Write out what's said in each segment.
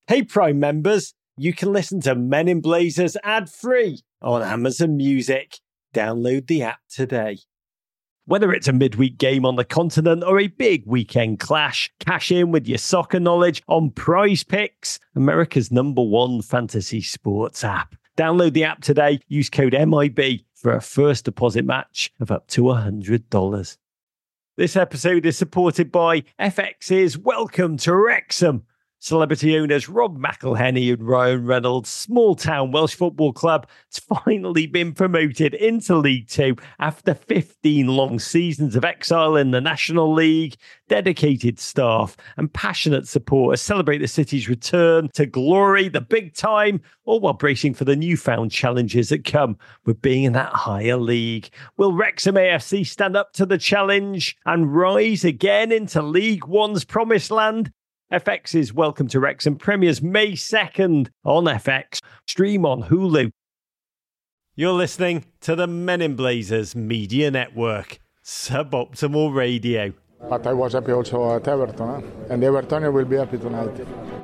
Hey Prime members, you can listen to Men in Blazers ad-free on Amazon Music. Download the app today. Whether it's a midweek game on the continent or a big weekend clash, cash in with your soccer knowledge on Prize Picks, America's #1 fantasy sports app. Download the app today. Use code MIB for a first deposit match of up to $100. This episode is supported by FX's Welcome to Wrexham. Celebrity owners Rob McElhenney and Ryan Reynolds' small-town Welsh football club has finally been promoted into League Two after 15 long seasons of exile in the National League. Dedicated staff and passionate supporters celebrate the city's return to glory, the big time, all while bracing for the newfound challenges that come with being in that higher league. Will Wrexham AFC stand up to the challenge and rise again into League One's promised land? FX's Welcome to Wrexham premieres May 2nd on FX. Stream on Hulu. You're listening to the Men in Blazers Media Network. Suboptimal Radio. But I was happy also at Everton, and Everton will be happy tonight.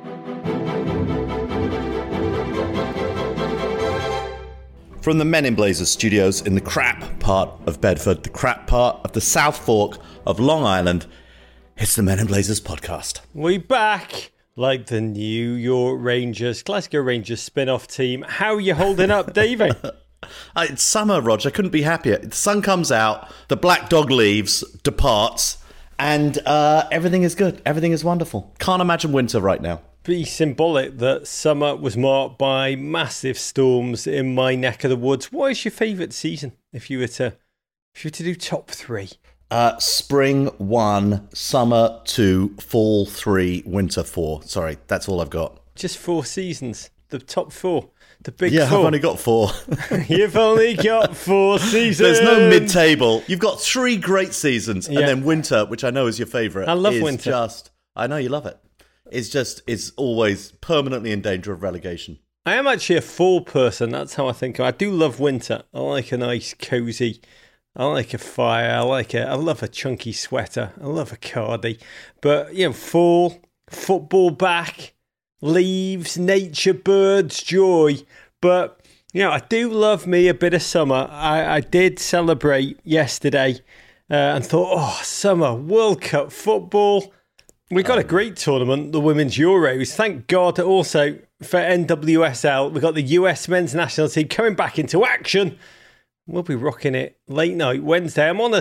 From the Men in Blazers studios in the crap part of Bedford, the crap part of the South Fork of Long Island, it's the Men in Blazers podcast. We back like the New York Rangers, Glasgow Rangers spin-off team. How are you holding up, Davey? It's summer, Rog. I couldn't be happier. The sun comes out, the black dog leaves, departs, and everything is good. Everything is wonderful. Can't imagine winter right now. Be symbolic that summer was marked by massive storms in my neck of the woods. What is your favourite season if you were to do top three? Spring 1, summer 2, fall 3, winter 4. Sorry, that's all I've got. Just 4 seasons. The top 4. The big 4. Yeah, I've only got 4. You've only got 4 seasons. There's no mid-table. You've got 3 great seasons, and then winter, which I know is your favourite. I love winter. I know you love it. It's always permanently in danger of relegation. I am actually a fall person. That's how I think. I do love winter. I like a nice, cosy. I like a fire. I love a chunky sweater. I love a cardi. But, fall, football back, leaves, nature, birds, joy. But, I do love me a bit of summer. I did celebrate yesterday and thought, summer, World Cup football. We got a great tournament, the Women's Euros. Thank God also for NWSL. We got the US men's national team coming back into action. We'll be rocking it late night Wednesday.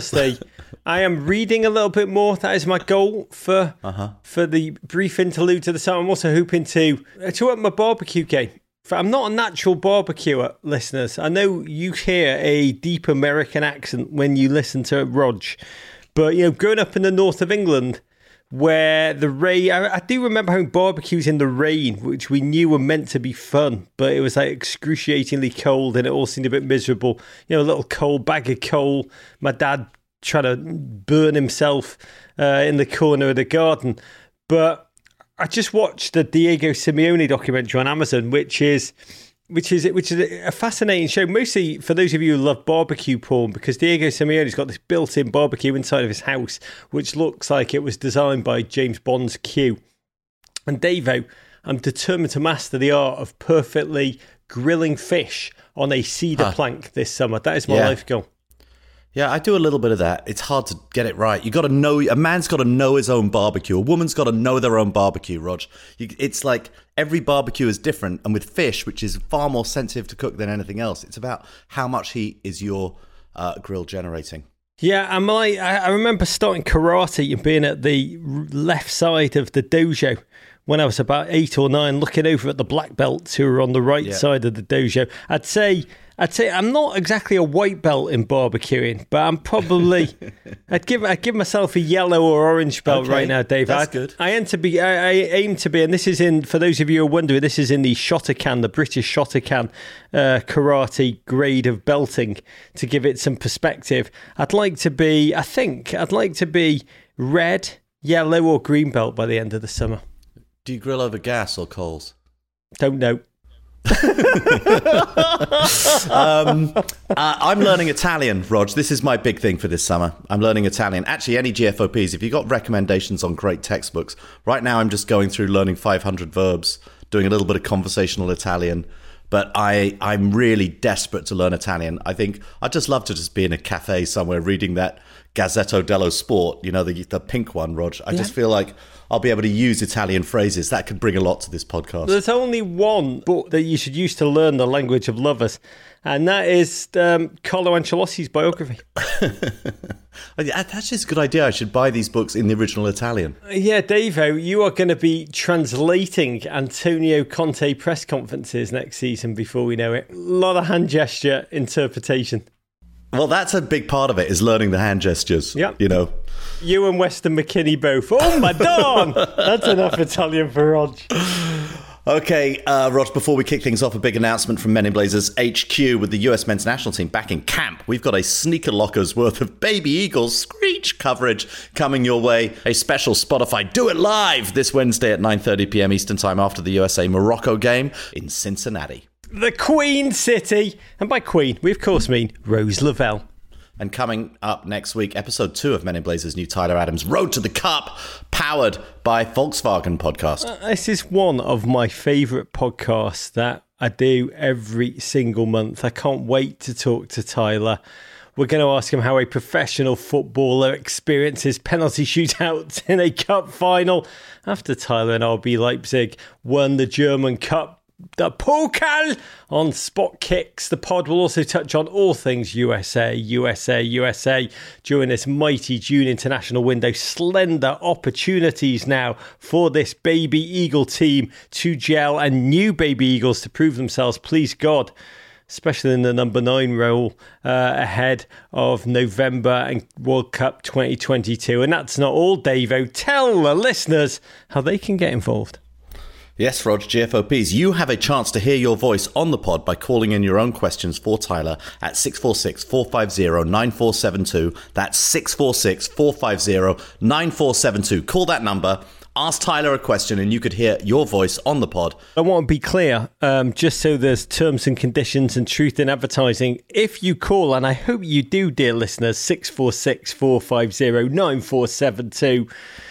I am reading a little bit more. That is my goal for the brief interlude to the summer. I'm also hoping to up my barbecue game. I'm not a natural barbecuer, listeners. I know you hear a deep American accent when you listen to Rog. But, growing up in the north of England, where the rain, I do remember having barbecues in the rain, which we knew were meant to be fun, but it was like excruciatingly cold and it all seemed a bit miserable. A little coal, bag of coal, my dad trying to burn himself in the corner of the garden. But I just watched the Diego Simeone documentary on Amazon, which is a fascinating show, mostly for those of you who love barbecue porn, because Diego Simeone's got this built-in barbecue inside of his house, which looks like it was designed by James Bond's Q. And Davo, I'm determined to master the art of perfectly grilling fish on a cedar plank this summer. That is my life goal. Yeah, I do a little bit of that. It's hard to get it right. You got to know, a man's got to know his own barbecue. A woman's got to know their own barbecue, Rog. It's like every barbecue is different. And with fish, which is far more sensitive to cook than anything else, it's about how much heat is your grill generating. Yeah, I remember starting karate and being at the left side of the dojo when I was about 8 or 9, looking over at the black belts who were on the right side of the dojo. I'd say I'm not exactly a white belt in barbecuing, but I'm probably I'd give myself a yellow or orange belt right now, Dave. That's good. I aim to be, and this is in, for those of you who are wondering, this is in the Shotokan, the British Shotokan karate grade of belting, to give it some perspective. I'd like to be red, yellow or green belt by the end of the summer. Do you grill over gas or coals? Don't know. I'm learning Italian, Rog. This is my big thing for this summer. I'm learning Italian. Actually, any GFOPs, if you've got recommendations on great textbooks, right now I'm just going through learning 500 verbs doing a little bit of conversational Italian. But I'm really desperate to learn Italian. I think I'd just love to just be in a cafe somewhere reading that Gazzetto dello Sport, the pink one, Rog. I just feel like I'll be able to use Italian phrases. That could bring a lot to this podcast. There's only one book that you should use to learn the language of lovers, and that is Carlo Ancelotti's biography. That's just a good idea. I should buy these books in the original Italian. Yeah, Davo, you are going to be translating Antonio Conte press conferences next season before we know it. A lot of hand gesture interpretation. Well, that's a big part of it, is learning the hand gestures. Yeah. You and Weston McKinney both. Oh, Madonna! That's enough Italian for Rog. Okay, Rog, before we kick things off, a big announcement from Men in Blazers HQ with the US men's national team back in camp. We've got a sneaker locker's worth of Baby Eagles screech coverage coming your way. A special Spotify Do It Live this Wednesday at 9:30 p.m. Eastern Time after the USA-Morocco game in Cincinnati. The Queen City. And by Queen, we of course mean Rose Lavelle. And coming up next week, episode 2 of Men in Blazers' new Tyler Adams Road to the Cup, powered by Volkswagen podcast. This is one of my favourite podcasts that I do every single month. I can't wait to talk to Tyler. We're going to ask him how a professional footballer experiences penalty shootouts in a cup final after Tyler and RB Leipzig won the German Cup. The Pokal on spot kicks. The pod will also touch on all things USA during this mighty June international window. Slender opportunities now for this Baby Eagle team to gel and new Baby Eagles to prove themselves, please God, especially in the number 9 role ahead of November and World Cup 2022. And that's not all, Davo. Tell the listeners how they can get involved. Yes, Rog, GFOPs, you have a chance to hear your voice on the pod by calling in your own questions for Tyler at 646-450-9472. That's 646-450-9472. Call that number, ask Tyler a question, and you could hear your voice on the pod. I want to be clear, just so there's terms and conditions and truth in advertising. If you call, and I hope you do, dear listeners, 646-450-9472,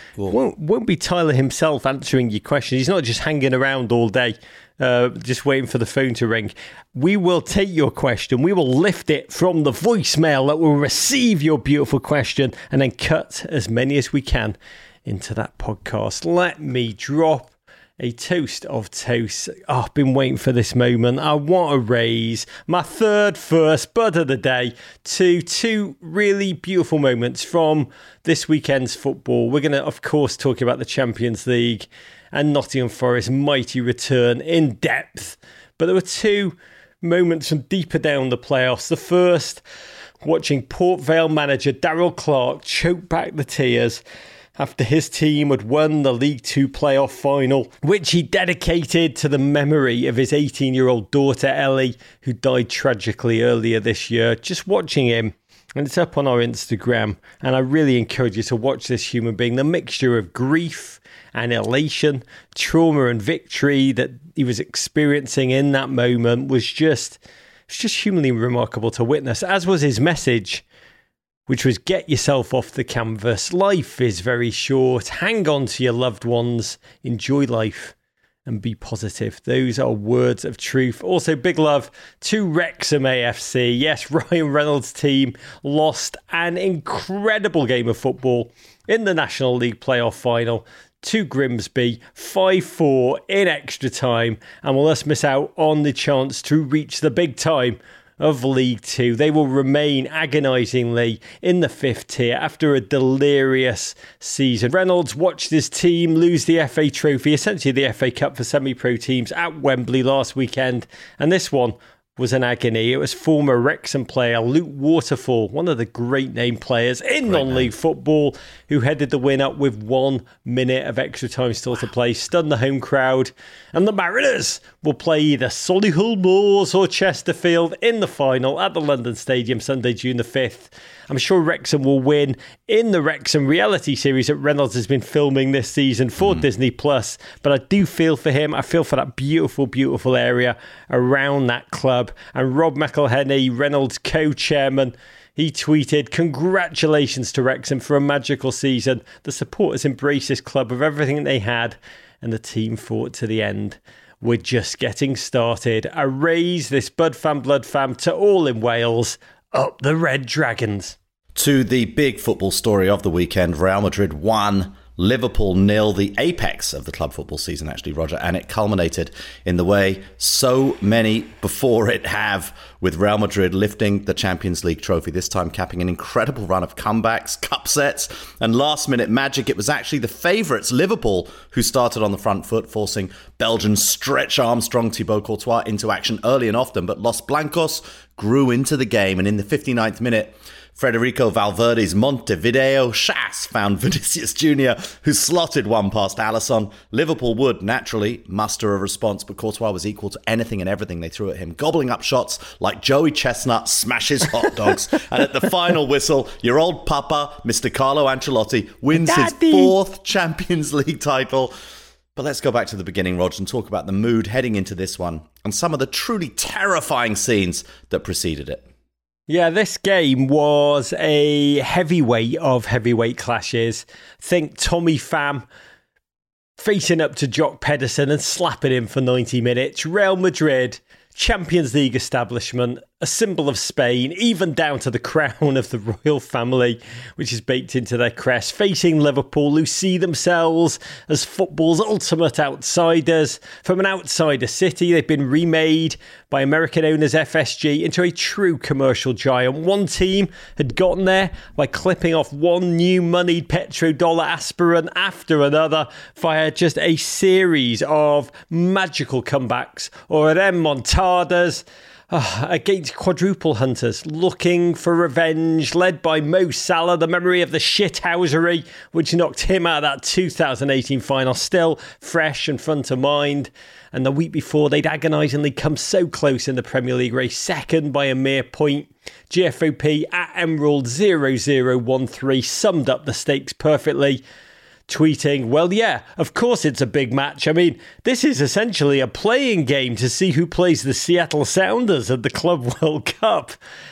won't be Tyler himself answering your question. He's not just hanging around all day, just waiting for the phone to ring. We will take your question. We will lift it from the voicemail that will receive your beautiful question and then cut as many as we can into that podcast. Let me drop a toast of toast. Oh, I've been waiting for this moment. I want to raise my third first bud of the day to 2 really beautiful moments from this weekend's football. We're going to, of course, talk about the Champions League and Nottingham Forest's mighty return in depth. But there were 2 moments from deeper down the playoffs. The first, watching Port Vale manager Darrell Clarke choke back the tears after his team had won the League Two playoff final, which he dedicated to the memory of his 18-year-old daughter, Ellie, who died tragically earlier this year. Just watching him, and it's up on our Instagram, and I really encourage you to watch this human being. The mixture of grief and elation, trauma and victory that he was experiencing in that moment was just humanly remarkable to witness, as was his message, which was get yourself off the canvas. Life is very short. Hang on to your loved ones. Enjoy life and be positive. Those are words of truth. Also, big love to Wrexham AFC. Yes, Ryan Reynolds' team lost an incredible game of football in the National League playoff final to Grimsby, 5-4 in extra time, and will thus miss out on the chance to reach the big time of League Two. They will remain agonisingly in the 5th tier after a delirious season. Reynolds watched his team lose the FA Trophy, essentially the FA Cup for semi-pro teams, at Wembley last weekend, and this one was an agony. It was former Wrexham player Luke Waterfall, one of the great name players in non-league football, who headed the win up with 1 minute of extra time still to play, stunned the home crowd, and the Mariners will play either Solihull Moors or Chesterfield in the final at the London Stadium Sunday, June the 5th. I'm sure Wrexham will win in the Wrexham reality series that Reynolds has been filming this season for Disney Plus. But I do feel for him. I feel for that beautiful, beautiful area around that club. And Rob McElhenney, Reynolds' co-chairman, he tweeted, "Congratulations to Wrexham for a magical season. The supporters embraced this club with everything they had, and the team fought to the end. we're just getting started. A raise this Bud Fam Blood Fam to all in Wales. Up the Red Dragons. To the big football story of the weekend, Real Madrid won, Liverpool 0, the apex of the club football season, actually, Roger, and it culminated in the way so many before it have, with Real Madrid lifting the Champions League trophy, this time capping an incredible run of comebacks, cup sets, and last-minute magic. It was actually the favourites, Liverpool, who started on the front foot, forcing Belgian stretch Armstrong Thibaut Courtois into action early and often, but Los Blancos grew into the game, and in the 59th minute, Federico Valverde's Montevideo Chas found Vinicius Jr., who slotted one past Alisson. Liverpool would, naturally, muster a response, but Courtois was equal to anything and everything they threw at him, gobbling up shots like Joey Chestnut smashes hot dogs. And at the final whistle, your old papa, Mr. Carlo Ancelotti, wins his 4th Champions League title. But let's go back to the beginning, Roger, and talk about the mood heading into this one and some of the truly terrifying scenes that preceded it. Yeah, this game was a heavyweight of heavyweight clashes. Think Tommy Pham facing up to Jock Pedersen and slapping him for 90 minutes. Real Madrid, Champions League establishment, a symbol of Spain, even down to the crown of the royal family, which is baked into their crest, facing Liverpool, who see themselves as football's ultimate outsiders. From an outsider city, they've been remade by American owners FSG into a true commercial giant. One team had gotten there by clipping off one new moneyed petrodollar aspirant after another via just a series of magical comebacks or remontadas against quadruple hunters looking for revenge, led by Mo Salah, the memory of the shithousery which knocked him out of that 2018 final, still fresh and front of mind. And the week before, they'd agonisingly come so close in the Premier League race, second by a mere point. GFOP at Emerald 0013 summed up the stakes perfectly, tweeting, well, yeah, of course it's a big match. I mean, this is essentially a playing game to see who plays the Seattle Sounders at the Club World Cup.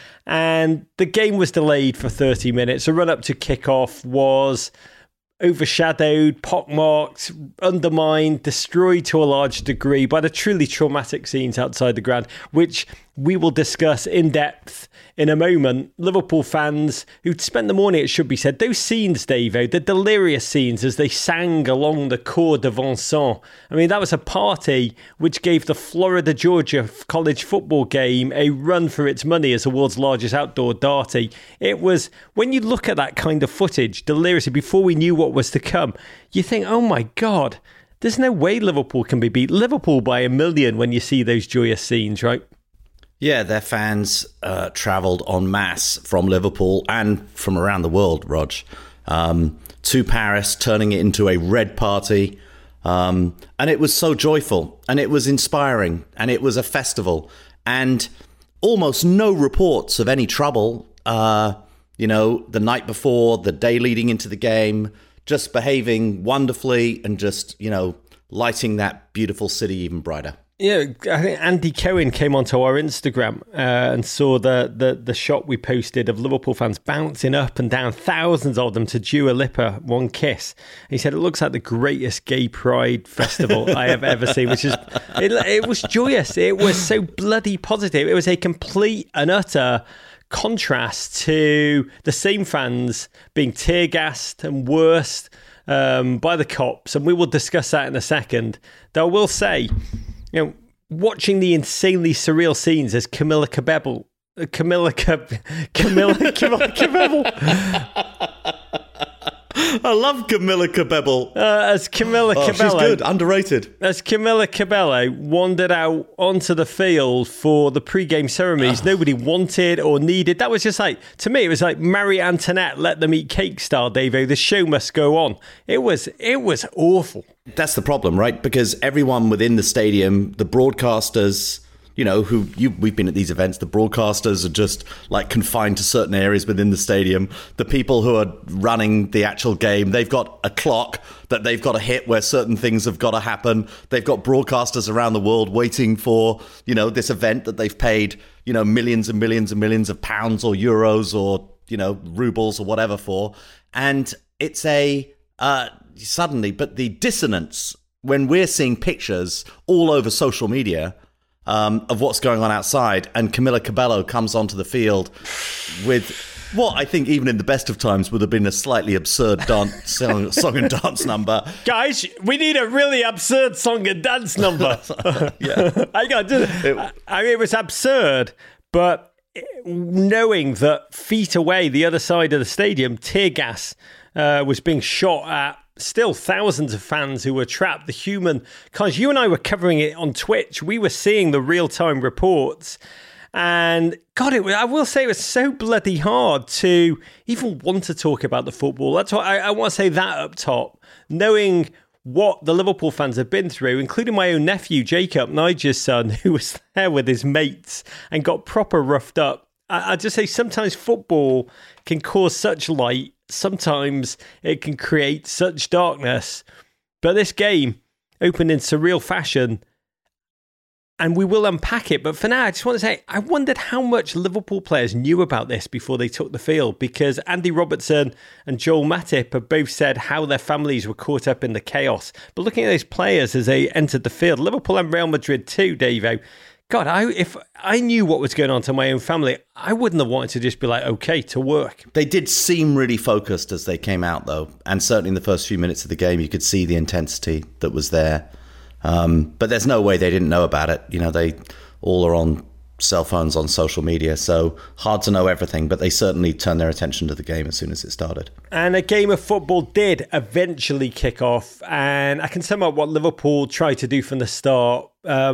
And the game was delayed for 30 minutes. The run-up to kick-off was overshadowed, pockmarked, undermined, destroyed to a large degree by the truly traumatic scenes outside the ground, which we will discuss in depth in a moment. Liverpool fans who'd spent the morning, it should be said, those scenes, Davo, the delirious scenes as they sang along the Cour de Vincennes. I mean, that was a party which gave the Florida-Georgia college football game a run for its money as the world's largest outdoor darty. It was, when you look at that kind of footage, deliriously, before we knew what was to come, you think, oh my God, there's no way Liverpool can be beat. Liverpool by a million when you see those joyous scenes, right? Yeah, their fans travelled en masse from Liverpool and from around the world, Rog, to Paris, turning it into a red party. And it was so joyful, and it was inspiring, and it was a festival. And almost no reports of any trouble, the night before, the day leading into the game, just behaving wonderfully and just, lighting that beautiful city even brighter. Yeah, I think Andy Cohen came onto our Instagram and saw the shot we posted of Liverpool fans bouncing up and down, thousands of them, to Dua Lipa, One Kiss. He said, it looks like the greatest gay pride festival I have ever seen, which is, it was joyous. It was so bloody positive. It was a complete and utter contrast to the same fans being tear-gassed and worse by the cops. And we will discuss that in a second. Though I will say, watching the insanely surreal scenes as Camilla Cabello. I love Camilla Cabello. As Camilla Cabello. She's good, underrated. As Camilla Cabello wandered out onto the field for the pre-game ceremonies nobody wanted or needed. That was just like, to me, it was like Marie Antoinette, let them eat cake style, Davo. The show must go on. It was awful. That's the problem, right? Because everyone within the stadium, the broadcasters, we've been at these events, the broadcasters are just like confined to certain areas within the stadium. The people who are running the actual game, they've got a clock that they've got to hit where certain things have got to happen. They've got broadcasters around the world waiting for, this event that they've paid, millions and millions and millions of pounds or euros or, rubles or whatever for. And it's suddenly, but the dissonance when we're seeing pictures all over social media of what's going on outside, and Camila Cabello comes onto the field with what I think even in the best of times would have been a slightly absurd song and dance number. Guys, we need a really absurd song and dance number. Yeah. It was absurd, but knowing that feet away, the other side of the stadium, tear gas was being shot at still thousands of fans who were trapped. The human, because you and I were covering it on Twitch, we were seeing the real-time reports. And God, I will say it was so bloody hard to even want to talk about the football. That's why I want to say that up top. Knowing what the Liverpool fans have been through, including my own nephew, Jacob, Nigel's son, who was there with his mates and got proper roughed up. I just say sometimes football can cause such light. Sometimes it can create such darkness. But this game opened in surreal fashion. And we will unpack it. But for now, I just want to say, I wondered how much Liverpool players knew about this before they took the field, because Andy Robertson and Joel Matip have both said how their families were caught up in the chaos. But looking at those players as they entered the field, Liverpool and Real Madrid too, Davo, God, if I knew what was going on to my own family, I wouldn't have wanted to just be like, okay, to work. They did seem really focused as they came out, though. And certainly in the first few minutes of the game, you could see the intensity that was there. But there's no way they didn't know about it. You know, they all are on cell phones, on social media, so hard to know everything, but they certainly turned their attention to the game as soon as it started. And a game of football did eventually kick off, and I can sum up what Liverpool tried to do from the start,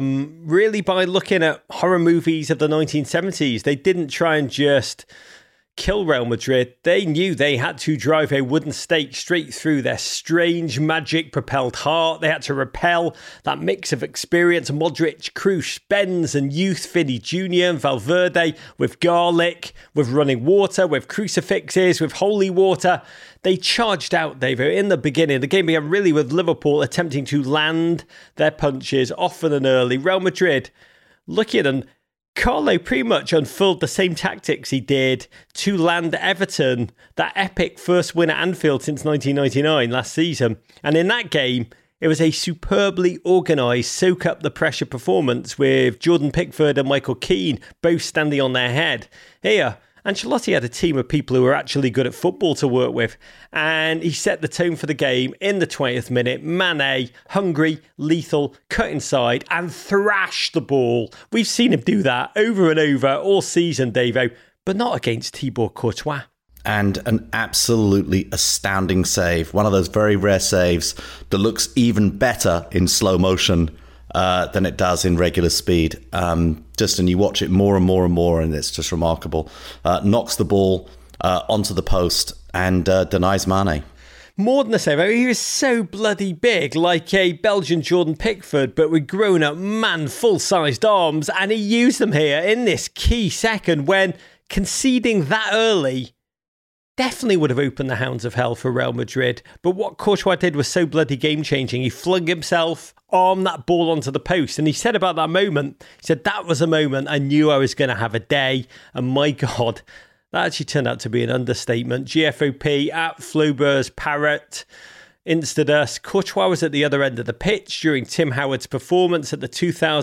really by looking at horror movies of the 1970s. They didn't try and just kill Real Madrid. They knew they had to drive a wooden stake straight through their strange magic-propelled heart. They had to repel that mix of experience, Modric, Kroos, Benz and youth, Vinny Jr. and Valverde, with garlic, with running water, with crucifixes, with holy water. They charged out, Davo, in the beginning. The game began really with Liverpool attempting to land their punches often and early. Real Madrid, looking at them, Carlo pretty much unfurled the same tactics he did to land Everton, that epic first win at Anfield since 1999 last season. And in that game, it was a superbly organised soak up the pressure performance with Jordan Pickford and Michael Keane both standing on their head. Here, Ancelotti had a team of people who were actually good at football to work with, and he set the tone for the game in the 20th minute. Mane, hungry, lethal, cut inside and thrashed the ball. We've seen him do that over and over all season, Davo, but not against Thibaut Courtois. And an absolutely astounding save. One of those very rare saves that looks even better in slow motion than it does in regular speed. And you watch it more and more and more, and it's just remarkable. Knocks the ball onto the post and denies Mane. More than a save. I mean, he was so bloody big, like a Belgian Jordan Pickford, but with grown-up man, full-sized arms, and he used them here in this key second when conceding that early definitely would have opened the hounds of hell for Real Madrid. But what Courtois did was so bloody game-changing. He flung himself, armed that ball onto the post. And he said about that moment, he said, that was a moment I knew I was going to have a day. And my God, that actually turned out to be an understatement. GFOP at Flaubert's Parrot. Instadust. Courtois was at the other end of the pitch during Tim Howard's performance at the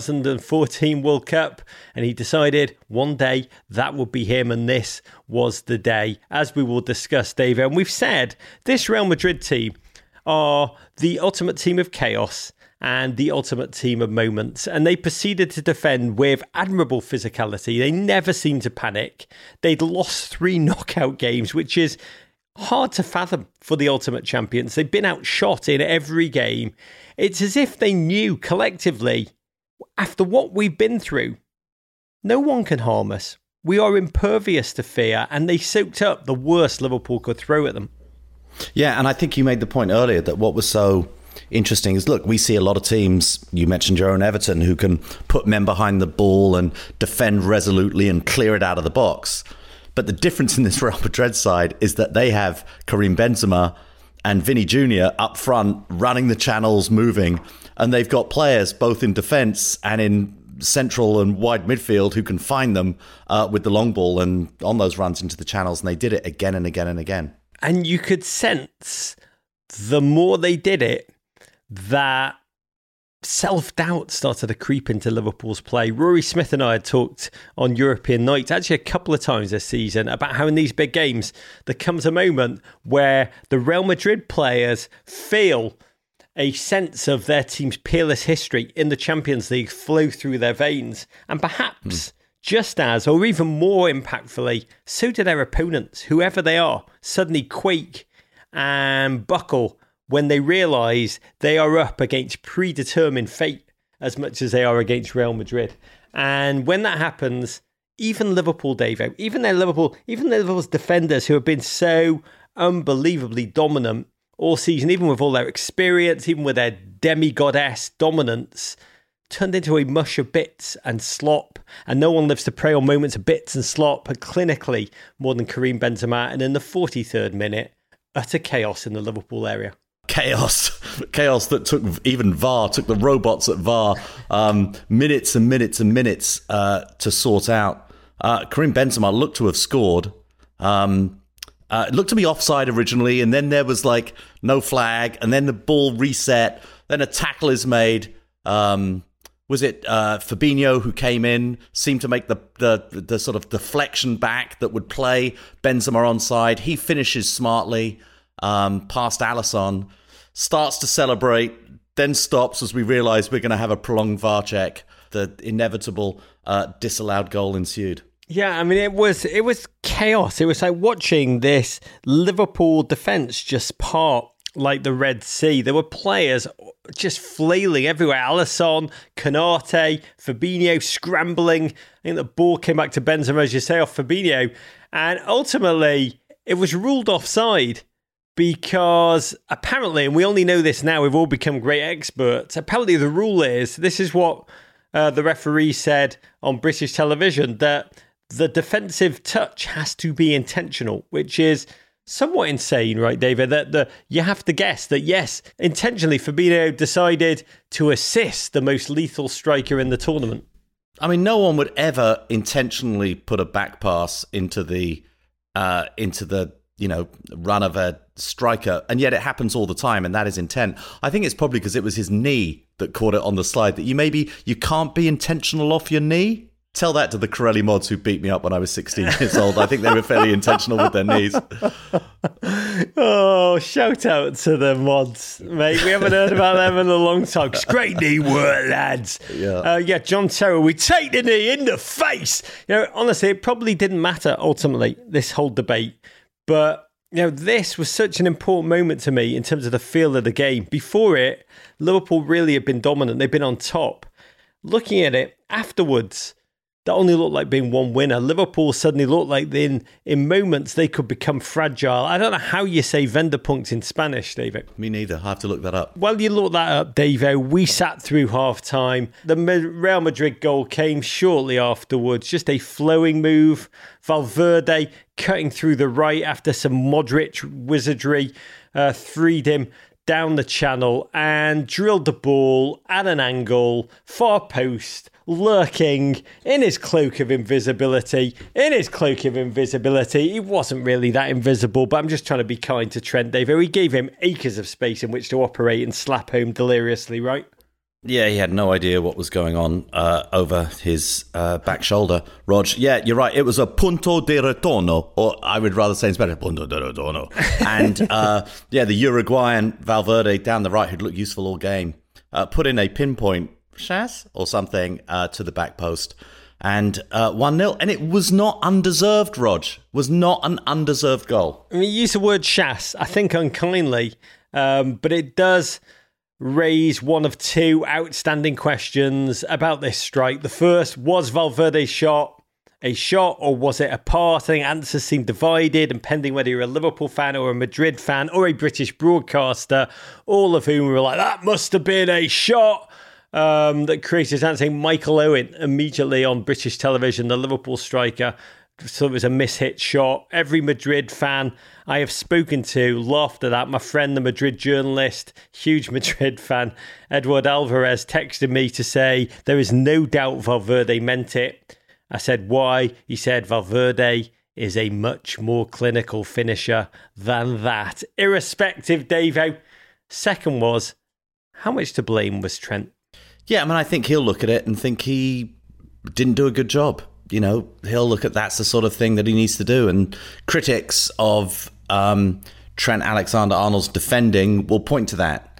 2014 World Cup, and he decided one day that would be him, and this was the day, as we will discuss, Dave. And we've said this Real Madrid team are the ultimate team of chaos and the ultimate team of moments, and they proceeded to defend with admirable physicality. They never seemed to panic. They'd lost 3 knockout games, which is hard to fathom for the ultimate champions. They've been outshot in every game. It's as if they knew collectively, after what we've been through, no one can harm us. We are impervious to fear, and they soaked up the worst Liverpool could throw at them. Yeah, and I think you made the point earlier that what was so interesting is, look, we see a lot of teams, you mentioned your own Everton, who can put men behind the ball and defend resolutely and clear it out of the box. But the difference in this Real Madrid side is that they have Karim Benzema and Vinny Jr. up front, running the channels, moving. And they've got players both in defence and in central and wide midfield who can find them with the long ball and on those runs into the channels. And they did it again and again and again. And you could sense the more they did it, that self-doubt started to creep into Liverpool's play. Rory Smith and I had talked on European Nights actually a couple of times this season about how in these big games there comes a moment where the Real Madrid players feel a sense of their team's peerless history in the Champions League flow through their veins. And perhaps just as, or even more impactfully, so do their opponents, whoever they are, suddenly quake and buckle when they realise they are up against predetermined fate as much as they are against Real Madrid. And when that happens, even Liverpool, Davo, even Liverpool's defenders who have been so unbelievably dominant all season, even with all their experience, even with their demigod-esque dominance, turned into a mush of bits and slop. And no one lives to prey on moments of bits and slop, but clinically more than Karim Benzema. And in the 43rd minute, utter chaos in the Liverpool area. Chaos that took even VAR, took the robots at VAR minutes and minutes and minutes to sort out. Karim Benzema looked to have scored. It looked to be offside originally, and then there was like no flag, and then the ball reset, then a tackle is made. Was it Fabinho who came in, seemed to make the sort of deflection back that would play Benzema onside. He finishes smartly past Alisson, starts to celebrate, then stops as we realise we're going to have a prolonged VAR check. The inevitable disallowed goal ensued. Yeah, I mean, it was chaos. It was like watching this Liverpool defence just part like the Red Sea. There were players just flailing everywhere. Alisson, Konate, Fabinho scrambling. I think the ball came back to Benzema, as you say, off Fabinho. And ultimately, it was ruled offside because apparently, and we only know this now, we've all become great experts. Apparently, the rule is, this is what the referee said on British television, that the defensive touch has to be intentional, which is somewhat insane, right, David? That you have to guess that, yes, intentionally, Fabinho decided to assist the most lethal striker in the tournament. I mean, no one would ever intentionally put a back pass into the run of a striker, and yet it happens all the time, and that is intent. I think it's probably because it was his knee that caught it on the slide, that you can't be intentional off your knee. Tell that to the Corelli mods who beat me up when I was 16 years old. I think they were fairly intentional with their knees. Oh, shout out to the mods, mate. We haven't heard about them in a long time. It's great knee work, lads. Yeah, John Terrell, we take the knee in the face. Honestly, it probably didn't matter ultimately, this whole debate. But, this was such an important moment to me in terms of the feel of the game. Before it, Liverpool really had been dominant. They've been on top. Looking at it afterwards, that only looked like being one winner. Liverpool suddenly looked like in moments they could become fragile. I don't know how you say Wendepunkt in Spanish, David. Me neither. I have to look that up. Well, you look that up, David. We sat through half-time. The Real Madrid goal came shortly afterwards. Just a flowing move. Valverde cutting through the right after some Modric wizardry freed him down the channel and drilled the ball at an angle, far post, lurking in his cloak of invisibility. He wasn't really that invisible, but I'm just trying to be kind to Trent, David. We gave him acres of space in which to operate and slap home deliriously, right? Yeah, he had no idea what was going on over his back shoulder, Rog. Yeah, you're right. It was a punto de retorno, or I would rather say in Spanish, punto de retorno. And the Uruguayan Valverde down the right, who'd looked useful all game, put in a pinpoint chasse or something to the back post. And 1-0. And it was not undeserved, Rog. Was not an undeserved goal. I mean, you use the word chasse, I think unkindly, but it does raise one of two outstanding questions about this strike. The first, was Valverde's shot a shot or was it a pass? I think answers seem divided, and pending whether you're a Liverpool fan or a Madrid fan or a British broadcaster, all of whom were like, that must have been a shot. That created answering Michael Owen immediately on British television, the Liverpool striker. So it was a mishit shot. Every Madrid fan I have spoken to laughed at that. My friend, the Madrid journalist, huge Madrid fan, Edward Alvarez, texted me to say there is no doubt Valverde meant it. I said, why? He said, Valverde is a much more clinical finisher than that. Irrespective, Davo. Second was, how much to blame was Trent? Yeah, I mean, I think he'll look at it and think he didn't do a good job. You know, he'll look at that's the sort of thing that he needs to do. And critics of Trent Alexander-Arnold's defending will point to that.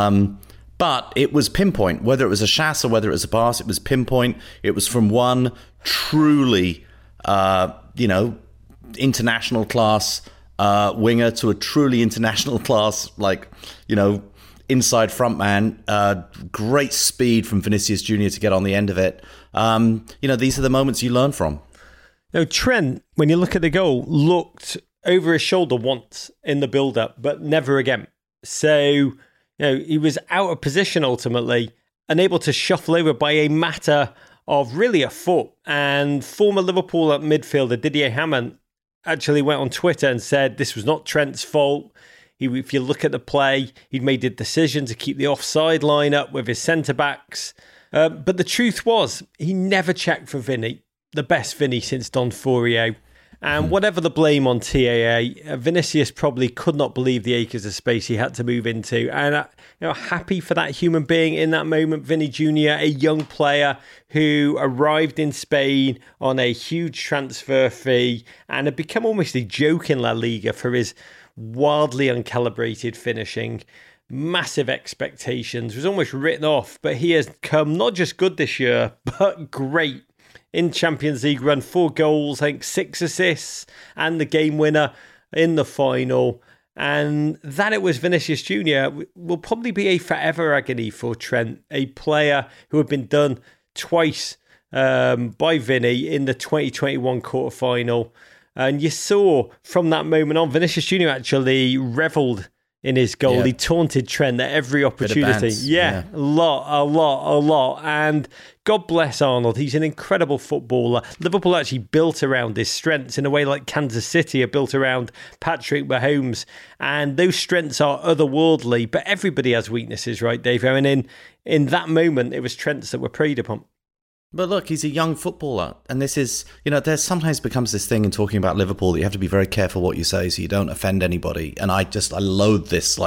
But it was pinpoint. Whether it was a chasse or whether it was a pass, it was pinpoint. It was from one truly, international class winger to a truly international class, inside front man. Great speed from Vinicius Junior to get on the end of it. These are the moments you learn from. Now, Trent, when you look at the goal, looked over his shoulder once in the build-up, but never again. So, he was out of position ultimately, unable to shuffle over by a matter of really a foot. And former Liverpool midfielder Didier Hamann actually went on Twitter and said this was not Trent's fault. If you look at the play, he'd made the decision to keep the offside line up with his centre-backs. But the truth was, he never checked for Vinny, the best Vinny since Don Furio. And whatever the blame on TAA, Vinicius probably could not believe the acres of space he had to move into. And happy for that human being in that moment, Vinny Jr., a young player who arrived in Spain on a huge transfer fee and had become almost a joke in La Liga for his wildly uncalibrated finishing, massive expectations, was almost written off, but he has come not just good this year, but great in Champions League run. 4 goals, I think 6 assists, and the game winner in the final. And that it was Vinicius Junior will probably be a forever agony for Trent, a player who had been done twice by Vinny in the 2021 quarterfinal. And you saw from that moment on, Vinicius Junior actually revelled in his goal. Yeah. He taunted Trent at every opportunity. Yeah, a lot. And God bless Arnold. He's an incredible footballer. Liverpool actually built around his strengths in a way like Kansas City are built around Patrick Mahomes. And those strengths are otherworldly, but everybody has weaknesses, right, Dave? And in that moment, it was Trent's that were preyed upon. But look, he's a young footballer. And this is, there sometimes becomes this thing in talking about Liverpool that you have to be very careful what you say so you don't offend anybody. And I loathe this,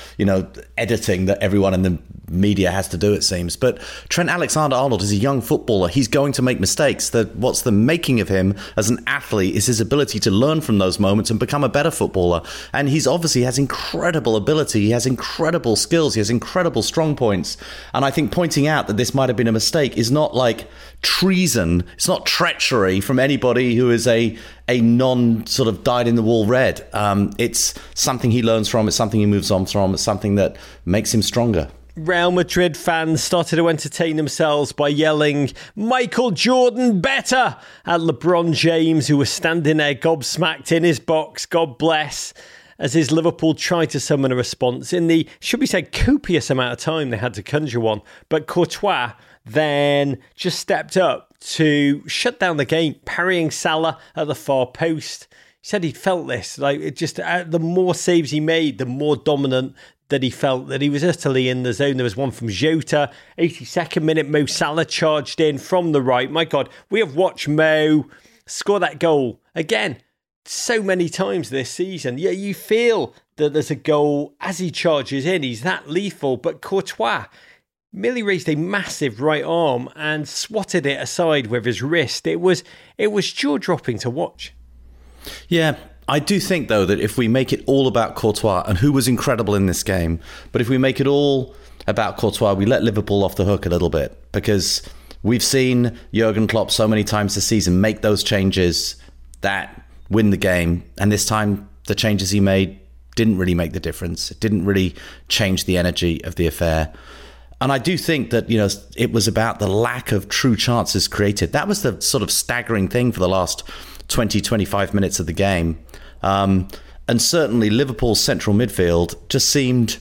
editing that everyone in the media has to do, it seems. But Trent Alexander-Arnold is a young footballer. He's going to make mistakes. What's the making of him as an athlete is his ability to learn from those moments and become a better footballer. And he's obviously has incredible ability. He has incredible skills. He has incredible strong points. And I think pointing out that this might have been a mistake is not treason. It's not treachery from anybody who is a non sort of dyed-in-the-wool red. It's something he learns from. It's something he moves on from. It's something that makes him stronger. Real Madrid fans started to entertain themselves by yelling, "Michael Jordan better!" at LeBron James, who was standing there gobsmacked in his box, God bless, as his Liverpool tried to summon a response in the, should be said, copious amount of time they had to conjure one. But Courtois then just stepped up to shut down the game, parrying Salah at the far post. He said he felt this, the more saves he made, the more dominant that he felt, that he was utterly in the zone. There was one from Jota, 82nd minute, Mo Salah charged in from the right. My God, we have watched Mo score that goal again so many times this season. Yeah, you feel that there's a goal as he charges in. He's that lethal, but Courtois merely raised a massive right arm and swatted it aside with his wrist. It was jaw-dropping to watch. Yeah, I do think, though, that if we make it all about Courtois, and who was incredible in this game, but if we make it all about Courtois, we let Liverpool off the hook a little bit, because we've seen Jurgen Klopp so many times this season make those changes that win the game, and this time the changes he made didn't really make the difference. It didn't really change the energy of the affair. And I do think that, it was about the lack of true chances created. That was the sort of staggering thing for the last 20, 25 minutes of the game. And certainly Liverpool's central midfield just seemed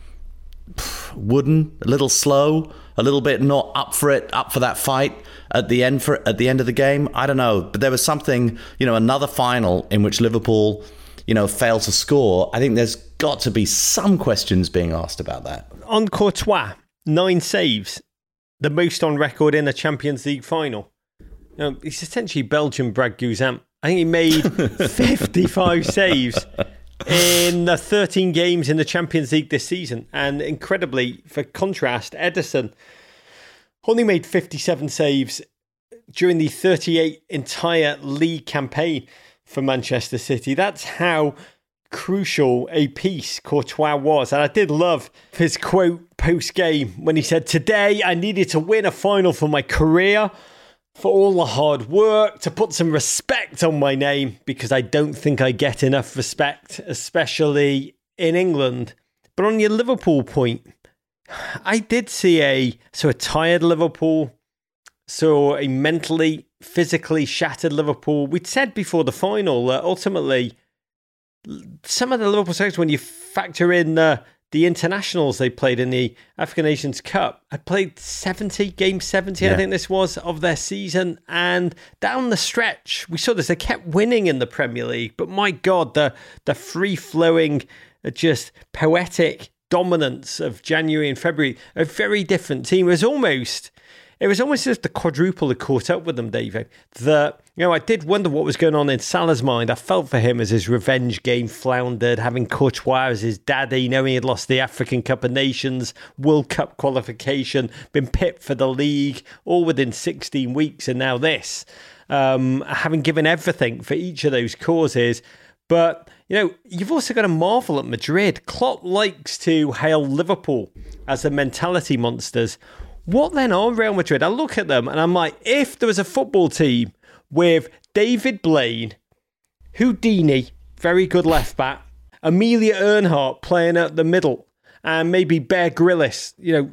wooden, a little slow, a little bit not up for that fight at the end of the game. I don't know, but there was something, another final in which Liverpool, failed to score. I think there's got to be some questions being asked about that. On Courtois, 9 saves, the most on record in a Champions League final. He's essentially Belgian Brad Guzan. I think he made 55 saves in the 13 games in the Champions League this season. And incredibly, for contrast, Ederson only made 57 saves during the 38 entire league campaign for Manchester City. That's how crucial a piece Courtois was. And I did love his quote post-game when he said, "Today I needed to win a final for my career, for all the hard work, to put some respect on my name, because I don't think I get enough respect, especially in England." But on your Liverpool point, I did see a tired Liverpool, saw a mentally, physically shattered Liverpool. We'd said before the final that ultimately some of the Liverpool players, when you factor in the internationals they played in the African Nations Cup, had played game 70, I think this was, of their season. And down the stretch, we saw this. They kept winning in the Premier League. But my God, the free-flowing, just poetic dominance of January and February, a very different team. It was almost as if the quadruple had caught up with them, David. I did wonder what was going on in Salah's mind. I felt for him as his revenge game floundered, having Courtois as his daddy, knowing he'd lost the African Cup of Nations, World Cup qualification, been pipped for the league, all within 16 weeks, and now this. Having given everything for each of those causes. But, you've also got to marvel at Madrid. Klopp likes to hail Liverpool as the mentality monsters. What then are Real Madrid? I look at them and I'm like, if there was a football team with David Blaine, Houdini, very good left back, Amelia Earnhardt playing at the middle, and maybe Bear Grylls,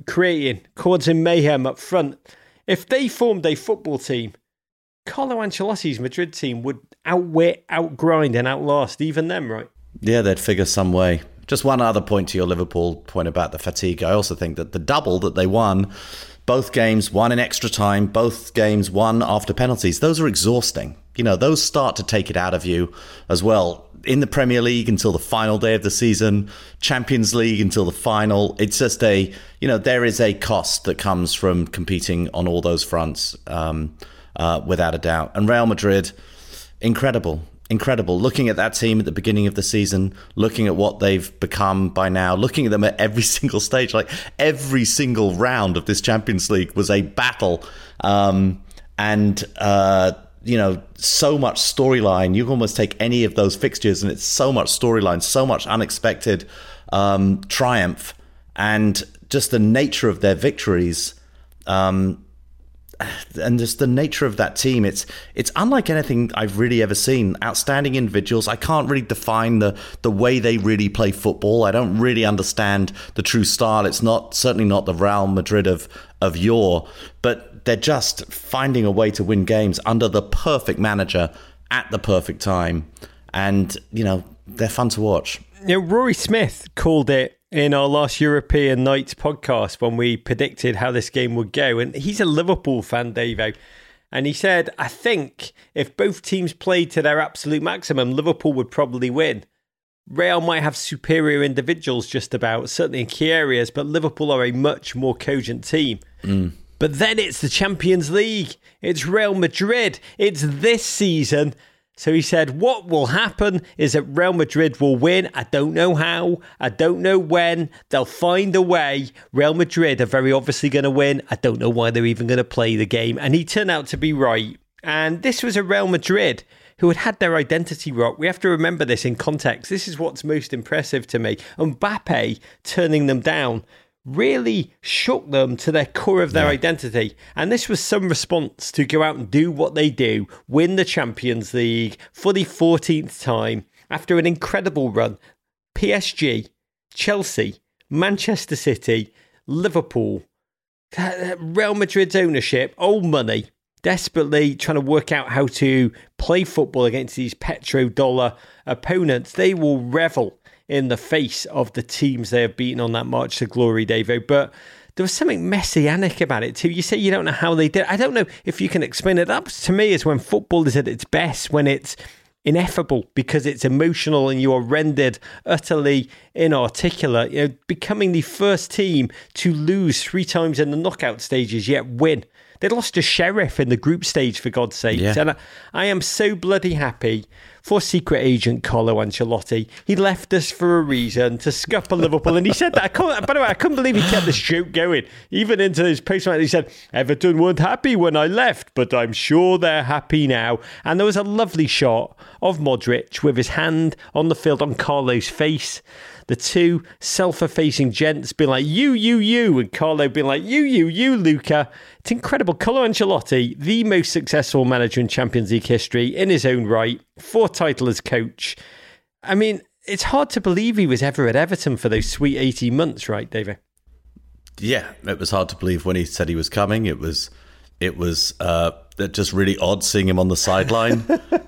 causing mayhem up front. If they formed a football team, Carlo Ancelotti's Madrid team would outwit, outgrind and outlast even them, right? Yeah, they'd figure some way. Just one other point to your Liverpool point about the fatigue. I also think that the double that they won, both games won in extra time, both games won after penalties, those are exhausting. Those start to take it out of you as well. In the Premier League until the final day of the season, Champions League until the final. It's just there is a cost that comes from competing on all those fronts, without a doubt. And Real Madrid, incredible. Looking at that team at the beginning of the season, looking at what they've become by now, looking at them at every single stage, like every single round of this Champions League was a battle. So much storyline. You can almost take any of those fixtures and it's so much storyline, so much unexpected triumph, and just the nature of their victories. And just the nature of that team, it's unlike anything I've really ever seen. Outstanding individuals. I can't really define the way they really play football. I don't really understand the true style. It's certainly not the Real Madrid of yore, but they're just finding a way to win games under the perfect manager at the perfect time. And, they're fun to watch. Rory Smith called it in our last European Nights podcast when we predicted how this game would go. And he's a Liverpool fan, Davo. And he said, I think if both teams played to their absolute maximum, Liverpool would probably win. Real might have superior individuals just about, certainly in key areas, but Liverpool are a much more cogent team. But then it's the Champions League. It's Real Madrid. It's this season. So he said, what will happen is that Real Madrid will win. I don't know how. I don't know when. They'll find a way. Real Madrid are very obviously going to win. I don't know why they're even going to play the game. And he turned out to be right. And this was a Real Madrid who had their identity rocked. We have to remember this in context. This is what's most impressive to me. Mbappe turning them down really shook them to their core of their identity. And this was some response to go out and do what they do, win the Champions League for the 14th time after an incredible run. PSG, Chelsea, Manchester City, Liverpool, Real Madrid's ownership, old money, desperately trying to work out how to play football against these petrodollar opponents. They will revel in the face of the teams they have beaten on that march to glory, Davo. But there was something messianic about it too. You say you don't know how they did. I don't know if you can explain it. That to me is when football is at its best, when it's ineffable because it's emotional and you are rendered utterly inarticulate. Becoming the first team to lose 3 times in the knockout stages yet win. They lost to Sheriff in the group stage, for God's sake. Yeah. And I am so bloody happy for secret agent Carlo Ancelotti. He left us for a reason, to scupper Liverpool. And he said that. By the way, I couldn't believe he kept this joke going. Even into his post-match, he said, Everton weren't happy when I left, but I'm sure they're happy now. And there was a lovely shot of Modric with his hand on the field on Carlo's face. The two self-effacing gents being like, you, and Carlo being like, you, Luca. It's incredible. Carlo Ancelotti, the most successful manager in Champions League history in his own right, 4th title as coach. I mean, it's hard to believe he was ever at Everton for those sweet 18 months, right, David? Yeah, it was hard to believe when he said he was coming. It was just really odd seeing him on the sideline.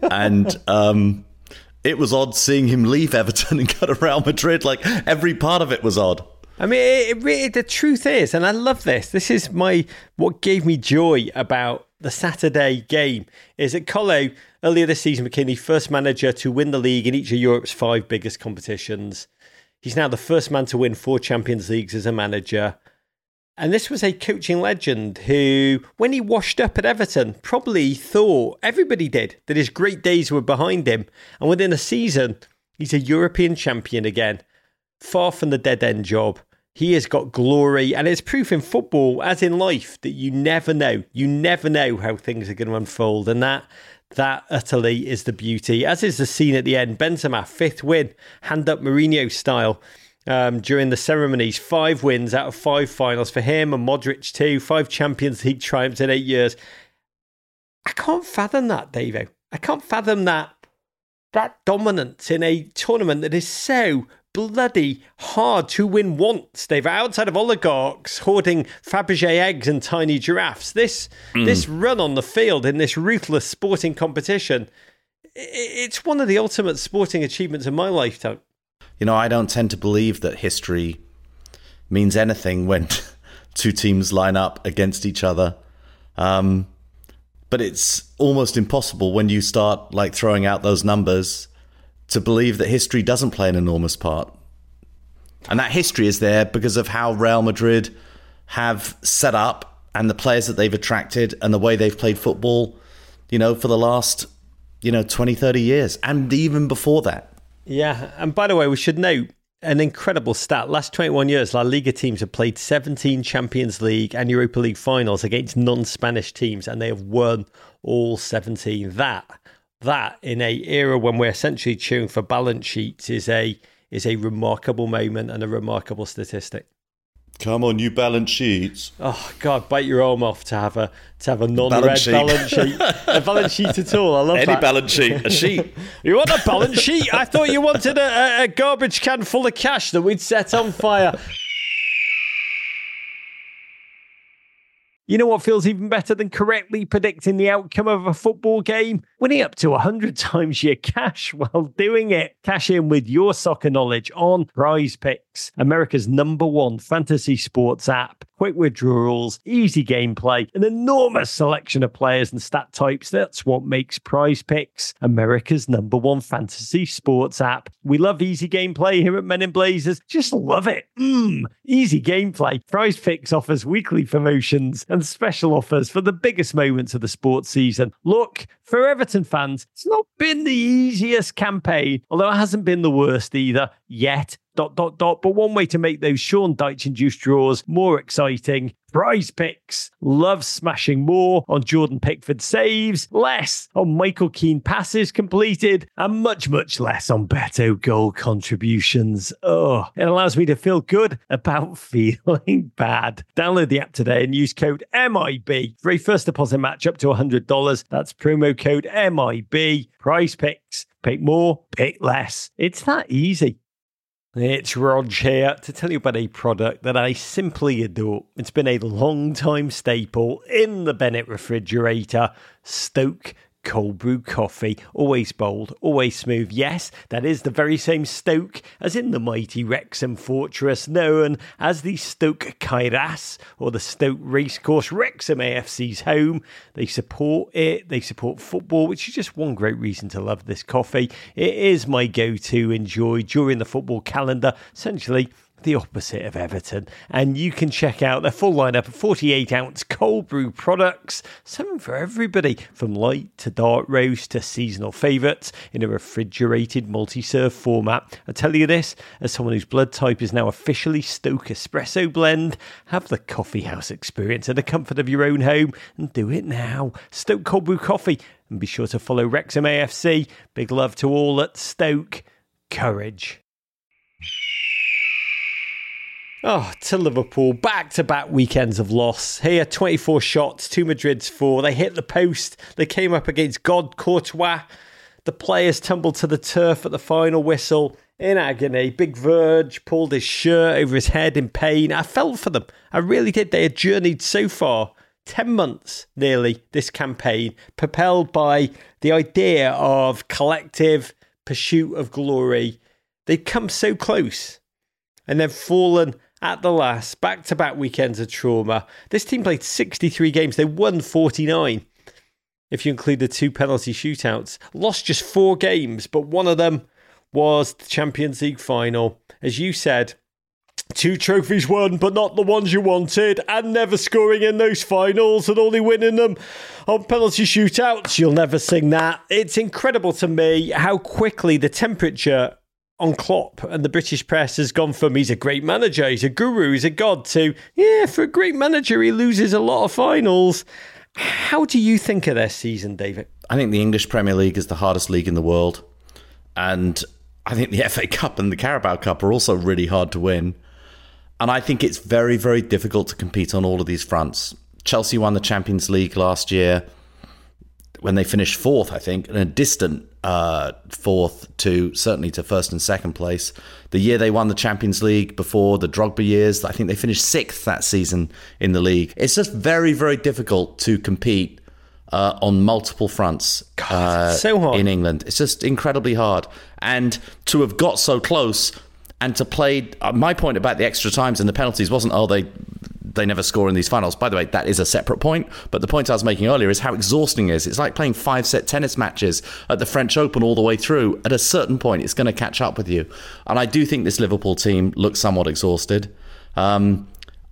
And it was odd seeing him leave Everton and go to Real Madrid. Like, every part of it was odd. I mean, it really, the truth is, and I love this. This is what gave me joy about the Saturday game, is that Carlo earlier this season became the first manager to win the league in each of Europe's 5 biggest competitions. He's now the first man to win 4 Champions Leagues as a manager. And this was a coaching legend who, when he washed up at Everton, probably thought, everybody did, that his great days were behind him. And within a season, he's a European champion again. Far from the dead-end job. He has got glory, and it's proof in football, as in life, that you never know. You never know how things are going to unfold. And that utterly is the beauty. As is the scene at the end. Benzema, 5th win, hand up Mourinho style. During the ceremonies, 5 wins out of 5 finals for him, and Modric too, 5 Champions League triumphs in 8 years. I can't fathom that, Davo. I can't fathom that dominance in a tournament that is so bloody hard to win once, Dave. Outside of oligarchs hoarding Fabergé eggs and tiny giraffes, this run on the field in this ruthless sporting competition, it's one of the ultimate sporting achievements of my lifetime. You know, I don't tend to believe that history means anything when 2 teams line up against each other. But it's almost impossible when you start throwing out those numbers to believe that history doesn't play an enormous part. And that history is there because of how Real Madrid have set up and the players that they've attracted and the way they've played football, for the last, 20, 30 years and even before that. Yeah, and by the way, we should note an incredible stat. Last 21 years, La Liga teams have played 17 Champions League and Europa League finals against non-Spanish teams, and they have won all 17. That in a era when we're essentially cheering for balance sheets is a remarkable moment and a remarkable statistic. Come on, you balance sheets. Oh God, bite your arm off to have a non-red balance sheet. A balance sheet at all. I love Any that. balance sheet, a sheet. You want a balance sheet? I thought you wanted a garbage can full of cash that we'd set on fire. You know what feels even better than correctly predicting the outcome of a football game? Winning up to 100 times your cash while doing it. Cash in with your soccer knowledge on Prize Picks, America's #1 fantasy sports app. Quick withdrawals, easy gameplay, an enormous selection of players and stat types. That's what makes Prize Picks America's #1 fantasy sports app. We love easy gameplay here at Men in Blazers. Just love it. Easy gameplay. Prize Picks offers weekly promotions and special offers for the biggest moments of the sports season. Look, for Everton fans, it's not been the easiest campaign, although it hasn't been the worst either yet. ... But one way to make those Sean Dyche-induced draws more exciting. Prize Picks loves smashing more on Jordan Pickford saves, less on Michael Keane passes completed, and much, much less on Beto goal contributions. Oh, it allows me to feel good about feeling bad. Download the app today and use code MIB for a first deposit match up to $100. That's promo code MIB. Prize Picks. Pick more, pick less. It's that easy. It's Rog here to tell you about a product that I simply adore. It's been a long-time staple in the Bennett refrigerator, Stoke cold brew coffee. Always bold, always smooth. Yes, that is the very same Stoke as in the mighty Wrexham fortress known as the Stoke Kairas or the Stoke Racecourse, Wrexham AFC's home. They support it. They support football, which is just one great reason to love this coffee. It is my go-to enjoy during the football calendar. Essentially, the opposite of Everton. And you can check out their full lineup of 48-ounce cold brew products, something for everybody, from light to dark roast to seasonal favourites in a refrigerated multi-serve format. I tell you this, as someone whose blood type is now officially Stoke Espresso Blend, have the coffee house experience in the comfort of your own home and do it now. Stoke Cold Brew Coffee. And be sure to follow Wrexham AFC. Big love to all at Stoke. Courage. Oh, to Liverpool. Back-to-back weekends of loss. Here, 24 shots, to Madrid's 4. They hit the post. They came up against God Courtois. The players tumbled to the turf at the final whistle in agony. Big Verge pulled his shirt over his head in pain. I felt for them. I really did. They had journeyed so far. 10 months, nearly, this campaign, propelled by the idea of collective pursuit of glory. They'd come so close and then fallen at the last. Back-to-back weekends of trauma. This team played 63 games. They won 49, if you include the 2 penalty shootouts. Lost just 4 games, but one of them was the Champions League final. As you said, 2 trophies won, but not the ones you wanted, and never scoring in those finals and only winning them on penalty shootouts. You'll never sing that. It's incredible to me how quickly the temperature on Klopp and the British press has gone from he's a great manager, he's a guru, he's a god, to, yeah, for a great manager, he loses a lot of finals. How do you think of their season, David? I think the English Premier League is the hardest league in the world. And I think the FA Cup and the Carabao Cup are also really hard to win. And I think it's very, very difficult to compete on all of these fronts. Chelsea won the Champions League last year when they finished 4th, I think, and a distant 4th to certainly to 1st and 2nd place. The year they won the Champions League before the Drogba years, I think they finished 6th that season in the league. It's just very, very difficult to compete on multiple fronts so hard in England. It's just incredibly hard. And to have got so close and to play, my point about the extra times and the penalties wasn't, they never score in these finals. By the way, that is a separate point. But the point I was making earlier is how exhausting it is. It's like playing 5-set tennis matches at the French Open all the way through. At a certain point, it's going to catch up with you. And I do think this Liverpool team looks somewhat exhausted. And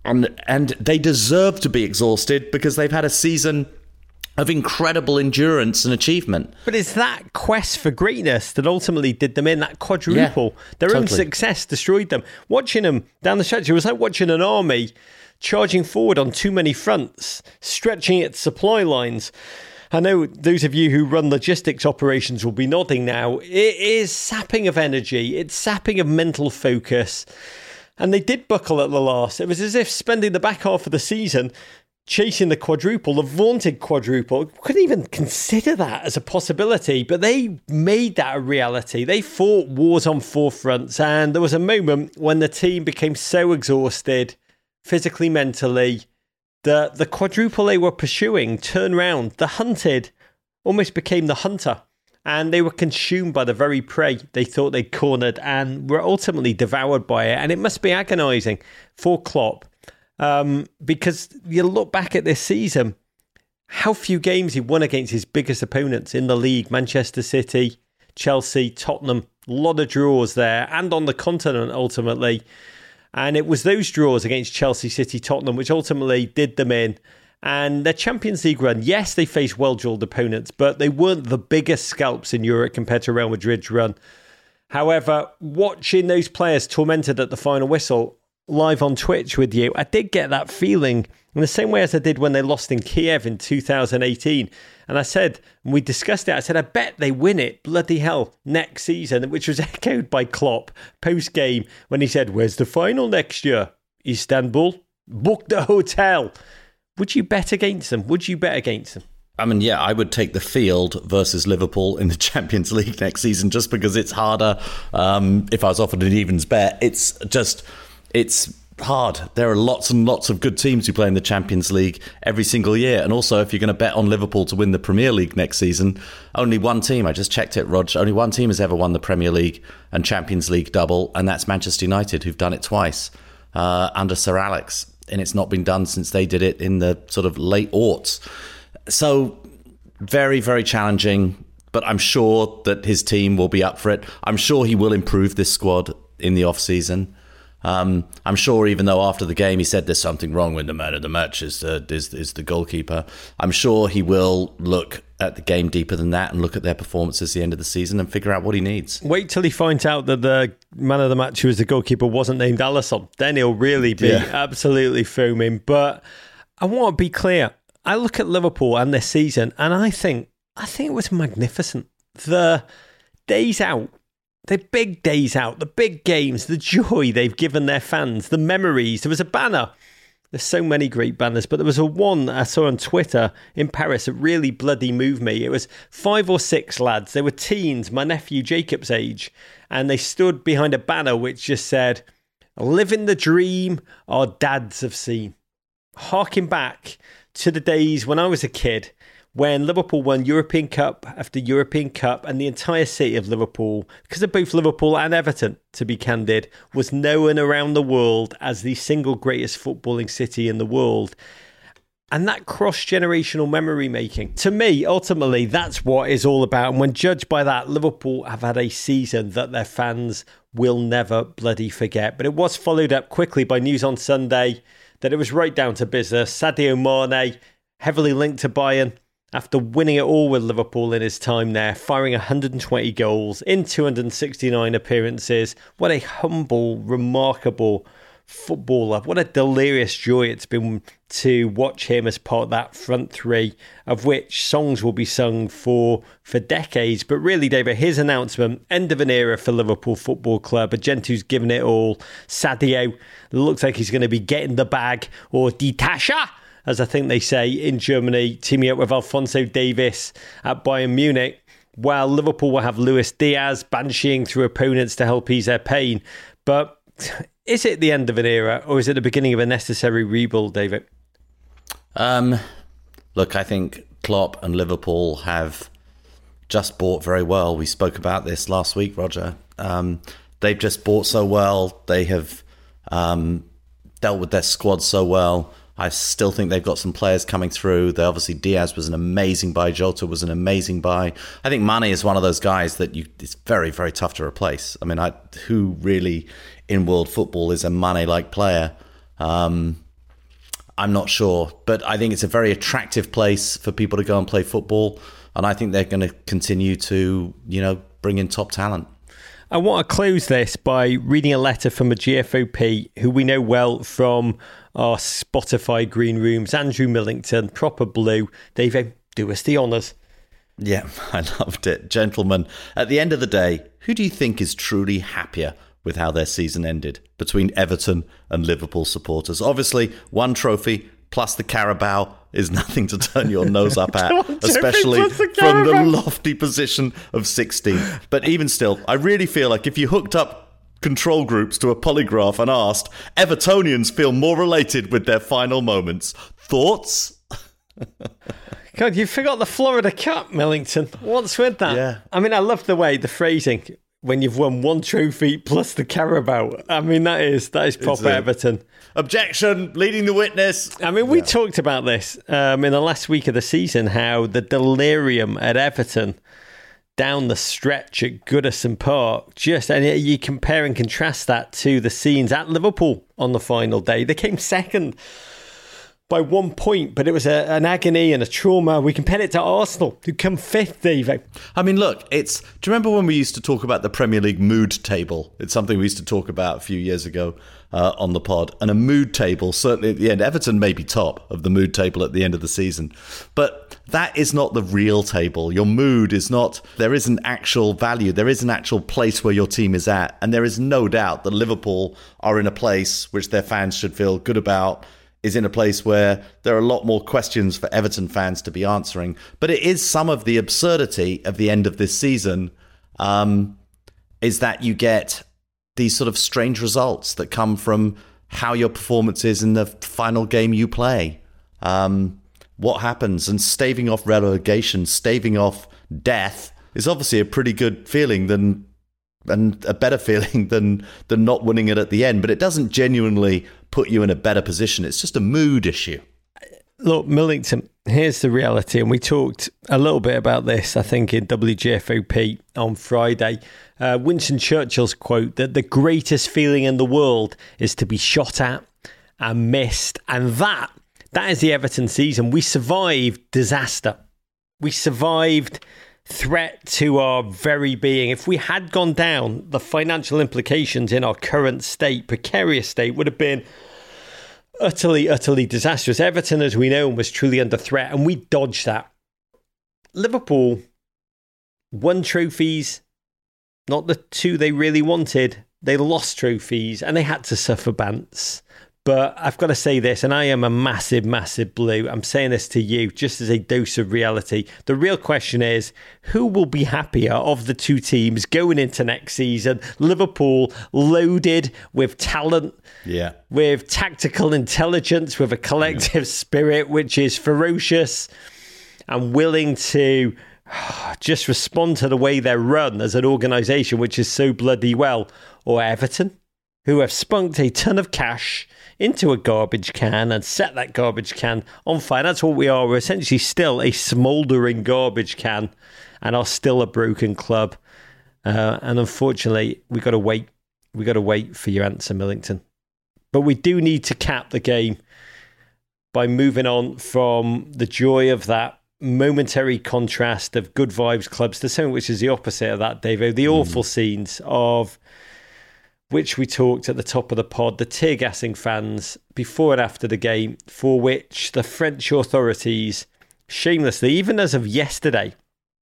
they deserve to be exhausted because they've had a season of incredible endurance and achievement. But it's that quest for greatness that ultimately did them in, that quadruple. Their own success destroyed them. Watching them down the stretch, it was like watching an army charging forward on too many fronts, stretching its supply lines. I know those of you who run logistics operations will be nodding now. It is sapping of energy. It's sapping of mental focus. And they did buckle at the last. It was as if spending the back half of the season chasing the quadruple, the vaunted quadruple. Couldn't even consider that as a possibility, but they made that a reality. They fought wars on 4 fronts, and there was a moment when the team became so exhausted, physically, mentally, that the quadruple they were pursuing turned round. The hunted almost became the hunter, and they were consumed by the very prey they thought they'd cornered and were ultimately devoured by it. And it must be agonising for Klopp. Because you look back at this season, how few games he won against his biggest opponents in the league, Manchester City, Chelsea, Tottenham, a lot of draws there, and on the continent ultimately. And it was those draws against Chelsea, City, Tottenham, which ultimately did them in. And their Champions League run, yes, they faced well-drilled opponents, but they weren't the biggest scalps in Europe compared to Real Madrid's run. However, watching those players tormented at the final whistle, live on Twitch with you, I did get that feeling in the same way as I did when they lost in Kiev in 2018. And I said, and we discussed it, I said, I bet they win it, bloody hell, next season, which was echoed by Klopp post-game when he said, where's the final next year? Istanbul? Book the hotel. Would you bet against them? Would you bet against them? I mean, yeah, I would take the field versus Liverpool in the Champions League next season just because it's harder. If I was offered an evens bet, it's hard. There are lots and lots of good teams who play in the Champions League every single year. And also, if you're going to bet on Liverpool to win the Premier League next season, only one team, I just checked it, Rog, only one team has ever won the Premier League and Champions League double, and that's Manchester United, who've done it twice under Sir Alex. And it's not been done since they did it in the sort of late aughts. So very, very challenging, but I'm sure that his team will be up for it. I'm sure he will improve this squad in the off-season. I'm sure, even though after the game he said there's something wrong with the man of the match is the goalkeeper, I'm sure he will look at the game deeper than that and look at their performances at the end of the season and figure out what he needs. Wait till he finds out that the man of the match who was the goalkeeper wasn't named Alisson. Then he'll really be absolutely fuming. But I want to be clear. I look at Liverpool and this season and I think it was magnificent. The days out, the big days out, the big games, the joy they've given their fans, the memories. There was a banner. There's so many great banners, but there was a one I saw on Twitter in Paris that really bloody moved me. It was 5 or 6 lads. They were teens, my nephew Jacob's age, and they stood behind a banner which just said, "Living the dream our dads have seen." Harking back to the days when I was a kid, when Liverpool won European Cup after European Cup, and the entire city of Liverpool, because of both Liverpool and Everton, to be candid, was known around the world as the single greatest footballing city in the world. And that cross-generational memory making, to me, ultimately, that's what it's all about. And when judged by that, Liverpool have had a season that their fans will never bloody forget. But it was followed up quickly by news on Sunday that it was right down to business. Sadio Mane, heavily linked to Bayern, after winning it all with Liverpool in his time there, firing 120 goals in 269 appearances. What a humble, remarkable footballer. What a delirious joy it's been to watch him as part of that front three, of which songs will be sung for decades. But really, David, his announcement, end of an era for Liverpool Football Club. A gent who's given it all. Sadio looks like he's going to be getting the bag, or Die Tasche, as I think they say in Germany, teaming up with Alphonso Davies at Bayern Munich, while Liverpool will have Luis Diaz bansheeing through opponents to help ease their pain. But is it the end of an era, or is it the beginning of a necessary rebuild, David? Look, I think Klopp and Liverpool have just bought very well. We spoke about this last week, Roger. They've just bought so well. They have dealt with their squad so well. I still think they've got some players coming through. Obviously, Diaz was an amazing buy. Jota was an amazing buy. I think Mane is one of those guys that it's very, very tough to replace. I mean, who really in world football is a Mane-like player? I'm not sure. But I think it's a very attractive place for people to go and play football. And I think they're going to continue to, bring in top talent. I want to close this by reading a letter from a GFOP who we know well from our Spotify green rooms, Andrew Millington, proper blue. David, do us the honours. Yeah, I loved it. Gentlemen, at the end of the day, who do you think is truly happier with how their season ended between Everton and Liverpool supporters? Obviously, one trophy plus the Carabao is nothing to turn your nose up at, especially from the lofty position of 16th. But even still, I really feel like if you hooked up control groups to a polygraph and asked, Evertonians feel more related with their final moments. Thoughts? God, you forgot the Florida Cup, Millington. What's with that? Yeah. I mean, I love the phrasing, when you've won one trophy plus the Carabao. I mean, that is proper Everton. Objection, leading the witness. I mean, we talked about this in the last week of the season, how the delirium at Everton down the stretch at Goodison Park, and you compare and contrast that to the scenes at Liverpool on the final day. They came second by 1 point, but it was an agony and a trauma. We compared it to Arsenal, who come fifth, David. I mean, look, do you remember when we used to talk about the Premier League mood table? It's something we used to talk about a few years ago on the pod. And a mood table, certainly at the end, Everton may be top of the mood table at the end of the season. But that is not the real table. Your mood is not, there is an actual value. There is an actual place where your team is at. And there is no doubt that Liverpool are in a place which their fans should feel good about, is in a place where there are a lot more questions for Everton fans to be answering. But it is some of the absurdity of the end of this season, is that you get these sort of strange results that come from how your performance is in the final game you play. What happens, and staving off relegation, staving off death is obviously a pretty good feeling and a better feeling than not winning it at the end. But it doesn't genuinely put you in a better position. It's just a mood issue. Look, Millington, here's the reality, and we talked a little bit about this, I think, in WGFOP on Friday. Winston Churchill's quote that the greatest feeling in the world is to be shot at and missed, and that is the Everton season. We survived disaster. We survived threat to our very being. If we had gone down, the financial implications in our current state, precarious state, would have been utterly, utterly disastrous. Everton, as we know, was truly under threat, and we dodged that. Liverpool won trophies, not the two they really wanted. They lost trophies, and they had to suffer bants. But I've got to say this, and I am a massive, massive blue. I'm saying this to you just as a dose of reality. The real question is, who will be happier of the two teams going into next season? Liverpool loaded with talent, with tactical intelligence, with a collective spirit which is ferocious and willing to just respond to the way they're run as an organisation, which is so bloody well. Or Everton, who have spunked a ton of cash into a garbage can and set that garbage can on fire. That's what we are. We're essentially still a smouldering garbage can and are still a broken club. And unfortunately, we've got to wait. We've got to wait for your answer, Millington. But we do need to cap the game by moving on from the joy of that momentary contrast of good vibes clubs to something which is the opposite of that, Davo. The awful scenes of which we talked at the top of the pod, the tear-gassing fans before and after the game, for which the French authorities shamelessly, even as of yesterday,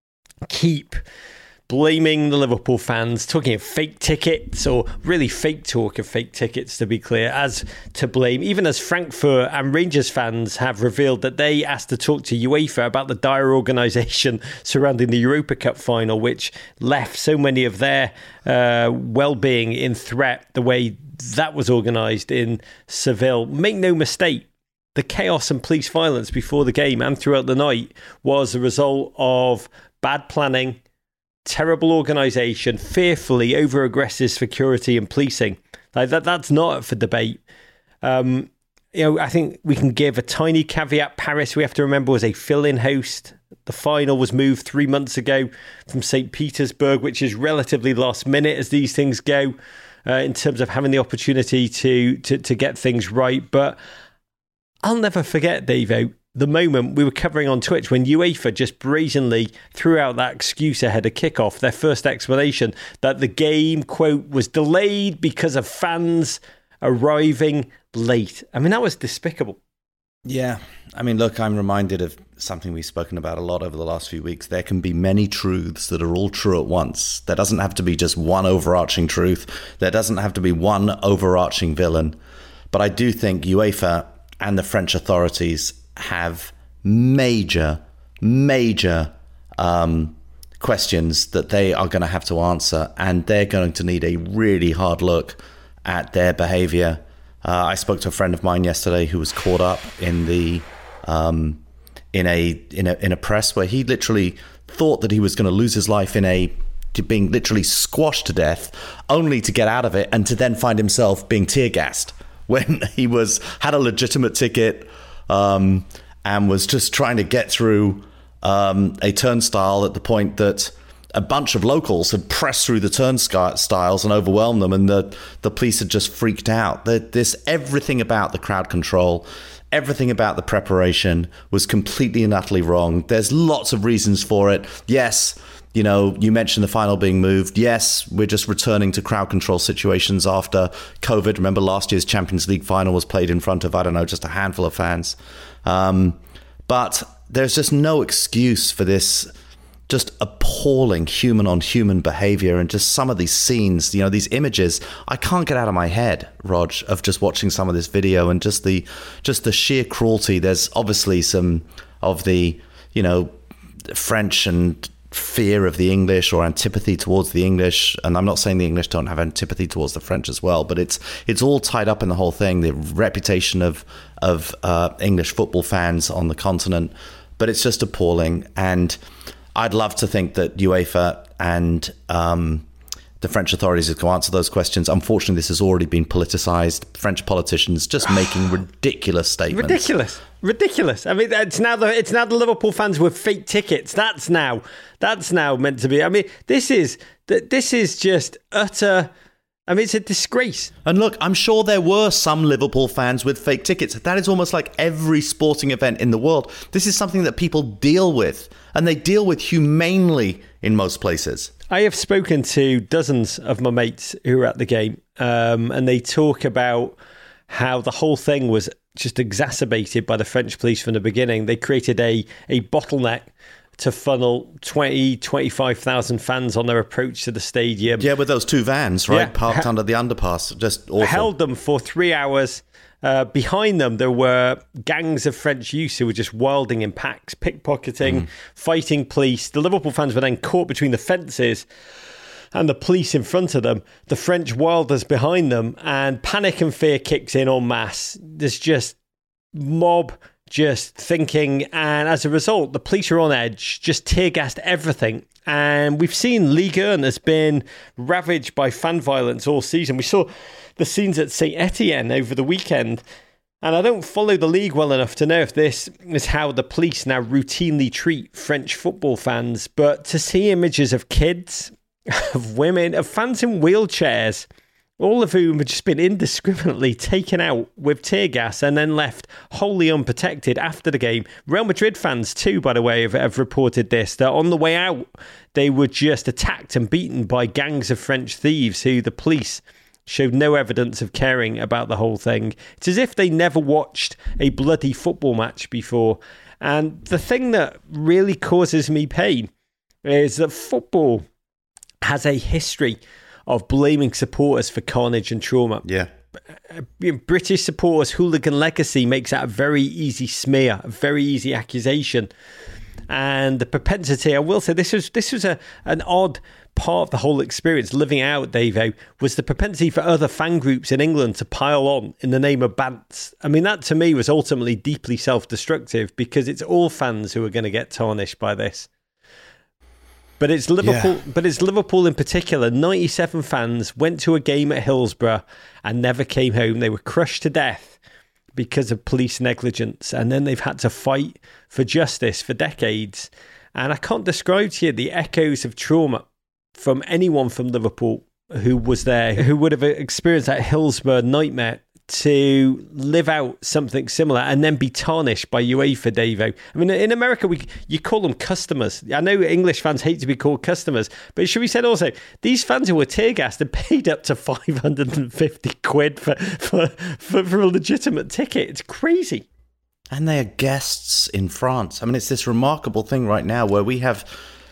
keep blaming the Liverpool fans, talking of fake tickets, or really fake talk of fake tickets, to be clear, as to blame, even as Frankfurt and Rangers fans have revealed that they asked to talk to UEFA about the dire organisation surrounding the Europa Cup final, which left so many of their well-being in threat, the way that was organised in Seville. Make no mistake, the chaos and police violence before the game and throughout the night was the result of bad planning, terrible organisation, fearfully over-aggressive security and policing. Like that's not up for debate. I think we can give a tiny caveat. Paris, we have to remember, was a fill-in host. The final was moved 3 months ago from St. Petersburg, which is relatively last minute as these things go, in terms of having the opportunity to get things right. But I'll never forget, Davo, the moment we were covering on Twitch when UEFA just brazenly threw out that excuse ahead of kickoff, their first explanation that the game, quote, was delayed because of fans arriving late. I mean, that was despicable. Yeah. I mean, look, I'm reminded of something we've spoken about a lot over the last few weeks. There can be many truths that are all true at once. There doesn't have to be just one overarching truth. There doesn't have to be one overarching villain. But I do think UEFA and the French authorities have major questions that they are going to have to answer, and they're going to need a really hard look at their behavior. I spoke to a friend of mine yesterday who was caught up in the in a press where he literally thought that he was going to lose his life being literally squashed to death, only to get out of it and to then find himself being tear gassed when he had a legitimate ticket. And was just trying to get through a turnstile at the point that a bunch of locals had pressed through the turnstiles and overwhelmed them, and the police had just freaked out. Everything about the crowd control, everything about the preparation was completely and utterly wrong. There's lots of reasons for it. Yes, you mentioned the final being moved. Yes, we're just returning to crowd control situations after COVID. Remember, last year's Champions League final was played in front of, just a handful of fans. But there's just no excuse for this just appalling human-on-human behavior, and just some of these scenes, these images, I can't get out of my head, Rog, of just watching some of this video and just the sheer cruelty. There's obviously some of the, French and fear of the English, or antipathy towards the English, and I'm not saying the English don't have antipathy towards the French as well, but it's all tied up in the whole thing, the reputation of English football fans on the continent. But it's just appalling, and I'd love to think that UEFA and the French authorities can answer those questions. Unfortunately, this has already been politicized. French politicians just making ridiculous statements. Ridiculous. I mean, it's now the Liverpool fans with fake tickets. That's now meant to be. I mean, this is just utter. I mean, it's a disgrace. And look, I'm sure there were some Liverpool fans with fake tickets. That is almost like every sporting event in the world. This is something that people deal with, and they deal with humanely in most places. I have spoken to dozens of my mates who were at the game, and they talk about how the whole thing was just exacerbated by the French police from the beginning. They created a bottleneck to funnel 25,000 fans on their approach to the stadium. Yeah, with those two vans, right? Yeah. Parked under the underpass. Just awful. Held them for 3 hours. Behind them, there were gangs of French youths who were just wilding in packs, pickpocketing, fighting police. The Liverpool fans were then caught between the fences and the police in front of them, the French wilders behind them, and panic and fear kicks in en masse. There's just mob just thinking, and as a result, the police are on edge, just tear-gassed everything. And we've seen Ligue 1 has been ravaged by fan violence all season. We saw the scenes at St Etienne over the weekend, and I don't follow the league well enough to know if this is how the police now routinely treat French football fans, but to see images of kids, of women, of fans in wheelchairs, all of whom have just been indiscriminately taken out with tear gas and then left wholly unprotected after the game. Real Madrid fans too, by the way, have reported this, that on the way out, they were just attacked and beaten by gangs of French thieves who the police showed no evidence of caring about the whole thing. It's as if they never watched a bloody football match before. And the thing that really causes me pain is that football has a history of blaming supporters for carnage and trauma. Yeah. British supporters' hooligan legacy makes that a very easy smear, a very easy accusation. And the propensity, I will say, this was an odd part of the whole experience, living out, Davo, was the propensity for other fan groups in England to pile on in the name of bants. I mean, that to me was ultimately deeply self-destructive, because it's all fans who are going to get tarnished by this. But it's Liverpool. Yeah. But it's Liverpool in particular. 97 fans went to a game at Hillsborough and never came home. They were crushed to death because of police negligence, and then they've had to fight for justice for decades. And I can't describe to you the echoes of trauma from anyone from Liverpool who was there, who would have experienced that Hillsborough nightmare, to live out something similar and then be tarnished by UEFA, Davo. I mean, in America, you call them customers. I know English fans hate to be called customers, but should we say also, these fans who were tear-gassed and paid up to 550 quid for a legitimate ticket. It's crazy. And they are guests in France. I mean, it's this remarkable thing right now where we have,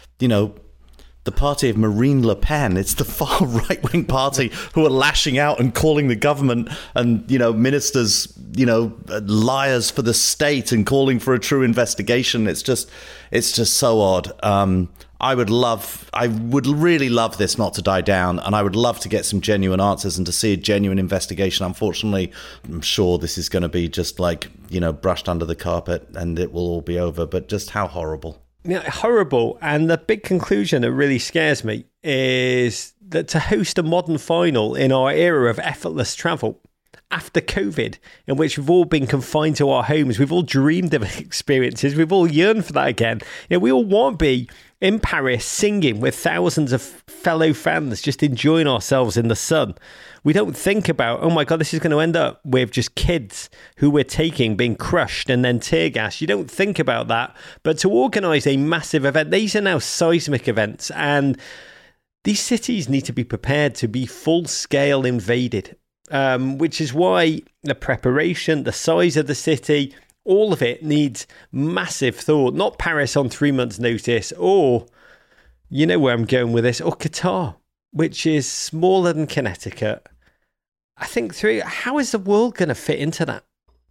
the party of Marine Le Pen. It's the far right-wing party who are lashing out and calling the government and, ministers, liars for the state and calling for a true investigation. It's just so odd. I would really love this not to die down, and I would love to get some genuine answers and to see a genuine investigation. Unfortunately, I'm sure this is going to be just brushed under the carpet and it will all be over, but just how horrible. Yeah, horrible. And the big conclusion that really scares me is that to host a modern final in our era of effortless travel after COVID, in which we've all been confined to our homes, we've all dreamed of experiences, we've all yearned for that again. We all want to be in Paris singing with thousands of fellow fans, just enjoying ourselves in the sun. We don't think about, oh my God, this is going to end up with just kids who we're taking being crushed and then tear gas. You don't think about that. But to organise a massive event, these are now seismic events, and these cities need to be prepared to be full-scale invaded, which is why the preparation, the size of the city, all of it needs massive thought. Not Paris on 3 months' notice, or, you know where I'm going with this, or Qatar, which is smaller than Connecticut. I think how is the world going to fit into that?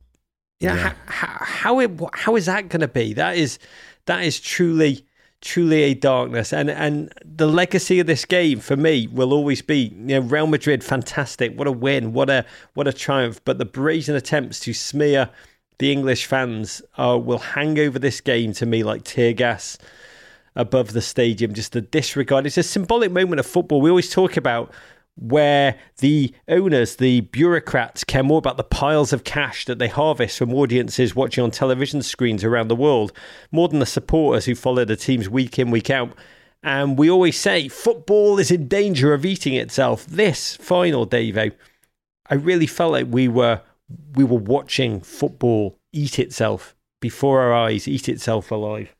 How is that going to be? That is truly a darkness. And the legacy of this game for me will always be, Real Madrid, fantastic. What a win. What a triumph. But the brazen attempts to smear the English fans will hang over this game to me like tear gas. above the stadium, just the disregard. It's a symbolic moment of football. We always talk about where the owners, the bureaucrats, care more about the piles of cash that they harvest from audiences watching on television screens around the world, more than the supporters who follow the teams week in, week out. And we always say football is in danger of eating itself. This final, Davo, I really felt like we were watching football eat itself before our eyes, eat itself alive.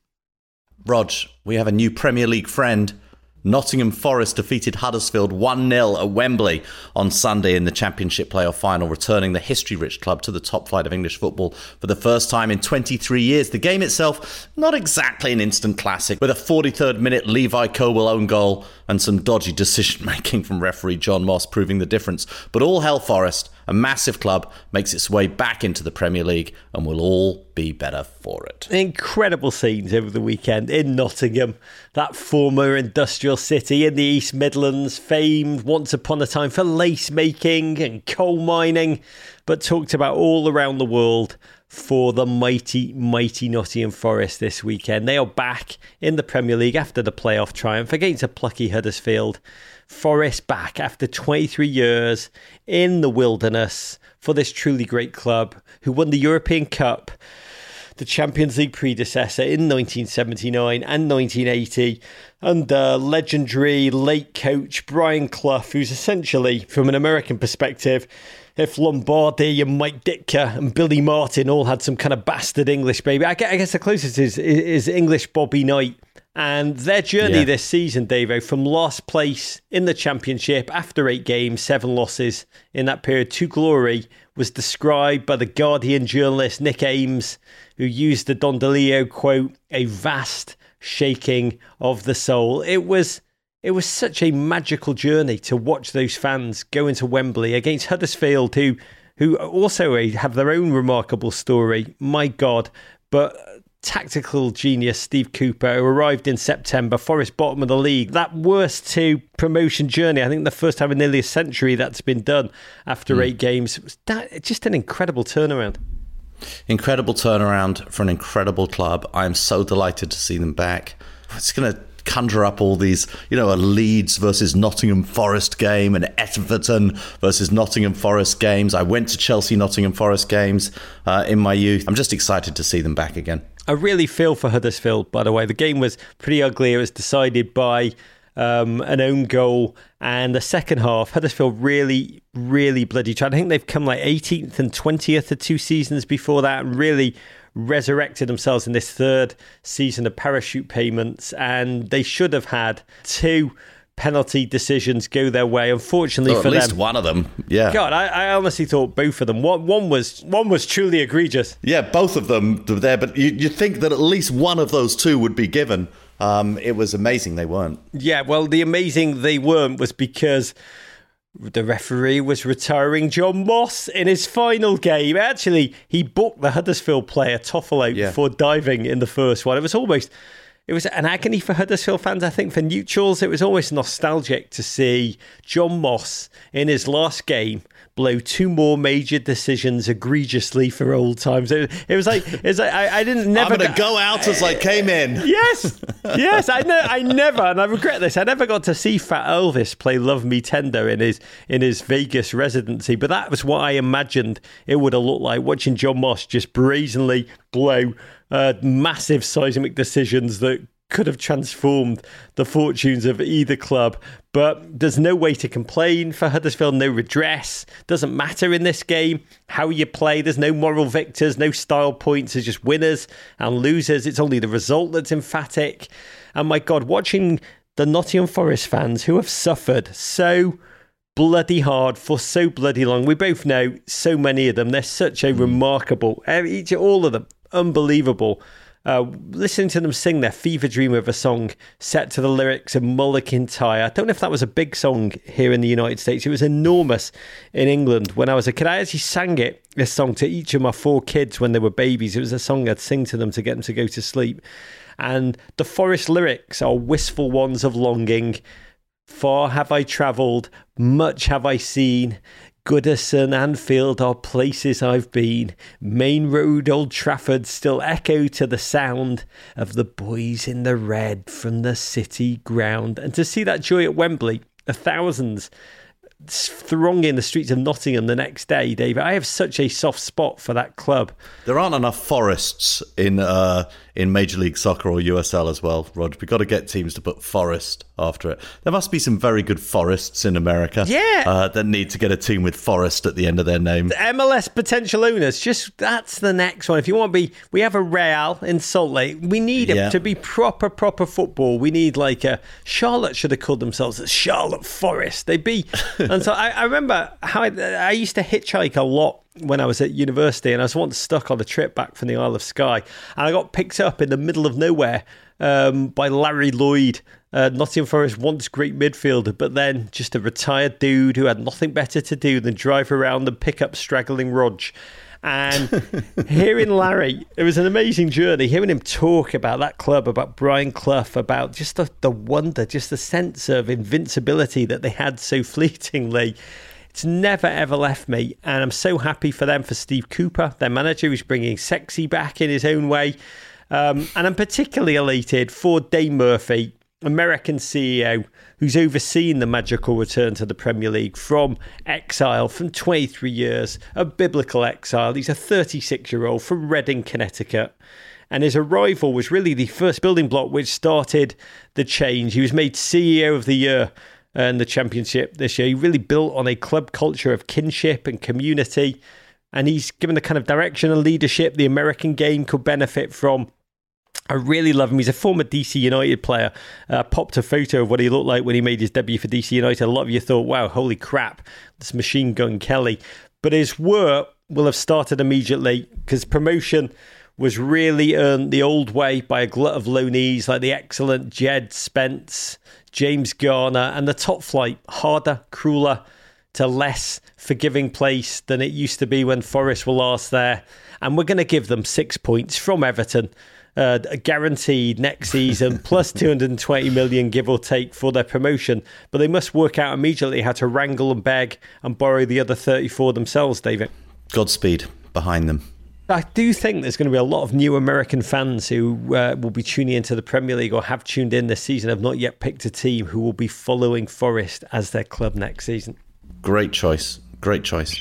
Rog, we have a new Premier League friend. Nottingham Forest defeated Huddersfield 1-0 at Wembley on Sunday in the Championship playoff final, returning the history-rich club to the top flight of English football for the first time in 23 years. The game itself, not exactly an instant classic, with a 43rd minute Levi Colwill own goal and some dodgy decision-making from referee John Moss proving the difference. But all hail Forest, a massive club, makes its way back into the Premier League and will all be better for it. Incredible scenes over the weekend in Nottingham, that former industrial city in the East Midlands, famed once upon a time for lace making and coal mining, but talked about all around the world for the mighty, mighty Nottingham Forest this weekend. They are back in the Premier League after the playoff triumph against a plucky Huddersfield. Forest back after 23 years in the wilderness for this truly great club who won the European Cup, the Champions League predecessor, in 1979 and 1980 under legendary late coach Brian Clough, who's essentially, from an American perspective, if Lombardi and Mike Ditka and Billy Martin all had some kind of bastard English baby, I guess the closest is English Bobby Knight. And their journey this season, Davo, from last place in the Championship after 8 games, 7 losses in that period, to glory, was described by the Guardian journalist Nick Ames, who used the Don DeLeo quote, a vast shaking of the soul. It was such a magical journey to watch those fans go into Wembley against Huddersfield, who also have their own remarkable story. My God. But tactical genius Steve Cooper, who arrived in September, Forest bottom of the league, that worst to promotion journey, I think the first time in nearly a century that's been done after 8 games. Just an incredible turnaround. Incredible turnaround for an incredible club. I am so delighted to see them back. It's going to conjure up all these, a Leeds versus Nottingham Forest game and Everton versus Nottingham Forest games. I went to Chelsea Nottingham Forest games in my youth. I'm just excited to see them back again. I really feel for Huddersfield, by the way. The game was pretty ugly. It was decided by an own goal. And the second half, Huddersfield really, really bloody tried. I think they've come like 18th and 20th the 2 seasons before that and really resurrected themselves in this 3rd season of parachute payments. And they should have had 2 penalty decisions go their way. Unfortunately for them, at least one of them. Yeah. God, I honestly thought both of them. One was truly egregious. Yeah, both of them were there, but you'd think that at least one of those 2 would be given. It was amazing they weren't. Yeah, well, the amazing they weren't was because the referee was retiring John Moss in his final game. Actually, he booked the Huddersfield player Toffel out for diving in the first one. It was an agony for Huddersfield fans. I think for neutrals, it was almost nostalgic to see John Moss in his last game blow 2 more major decisions egregiously for old times. It was like I didn't never. I'm going to go out as I came in. Yes. I never, and I regret this. I never got to see Fat Elvis play "Love Me Tender" in his Vegas residency, but that was what I imagined it would have looked like watching John Moss just brazenly blow massive seismic decisions that could have transformed the fortunes of either club. But there's no way to complain for Huddersfield, no redress. Doesn't matter in this game how you play. There's no moral victors, no style points. There's just winners and losers. It's only the result that's emphatic. And my God, watching the Nottingham Forest fans who have suffered so bloody hard for so bloody long. We both know so many of them. They're such a remarkable, all of them, unbelievable. Listening to them sing their fever dream of a song set to the lyrics of Mull Kintyre. I don't know if that was a big song here in the United States. It was enormous in England when I was a kid. I actually sang this song to each of my 4 kids when they were babies. It was a song I'd sing to them to get them to go to sleep. And the Forest lyrics are wistful ones of longing. Far have I travelled, much have I seen. Goodison, Anfield are places I've been. Main Road, Old Trafford still echo to the sound of the boys in the red from the City ground. And to see that joy at Wembley, the thousands thronging the streets of Nottingham the next day, David, I have such a soft spot for that club. There aren't enough Forests in Major League Soccer or USL as well, Rod. We've got to get teams to put Forest after it. There must be some very good Forests in America that need to get a team with Forest at the end of their name. The MLS potential owners, that's the next one. If you want to be, we have a Real in Salt Lake. We need it to be proper football. We need Charlotte should have called themselves Charlotte Forest. They'd be... And so I remember how I used to hitchhike a lot when I was at university, and I was once stuck on a trip back from the Isle of Skye, and I got picked up in the middle of nowhere by Larry Lloyd, Nottingham Forest once great midfielder, but then just a retired dude who had nothing better to do than drive around and pick up straggling Rog. And hearing Larry, it was an amazing journey. Hearing him talk about that club, about Brian Clough, about just the wonder, just the sense of invincibility that they had so fleetingly. It's never, ever left me. And I'm so happy for them, for Steve Cooper, their manager, who's bringing Sexy back in his own way. And I'm particularly elated for Dane Murphy, American CEO, who's overseen the magical return to the Premier League from exile, from 23 years of biblical exile. He's a 36-year-old from Reading, Connecticut. And his arrival was really the first building block which started the change. He was made CEO of the year in the Championship this year. He really built on a club culture of kinship and community. And he's given the kind of direction and leadership the American game could benefit from. I really love him. He's a former DC United player. Popped a photo of what he looked like when he made his debut for DC United. A lot of you thought, wow, holy crap, this Machine Gun Kelly. But his work will have started immediately because promotion was really earned the old way by a glut of loanees like the excellent Jed Spence, James Garner, and the top flight, harder, crueler, to less forgiving place than it used to be when Forest were last there. And we're going to give them 6 points from Everton. Guaranteed next season, plus 220 million, give or take, for their promotion. But they must work out immediately how to wrangle and beg and borrow the other 34 themselves, David. Godspeed behind them. I do think there's going to be a lot of new American fans who will be tuning into the Premier League or have tuned in this season, have not yet picked a team, who will be following Forest as their club next season. Great choice. Great choice.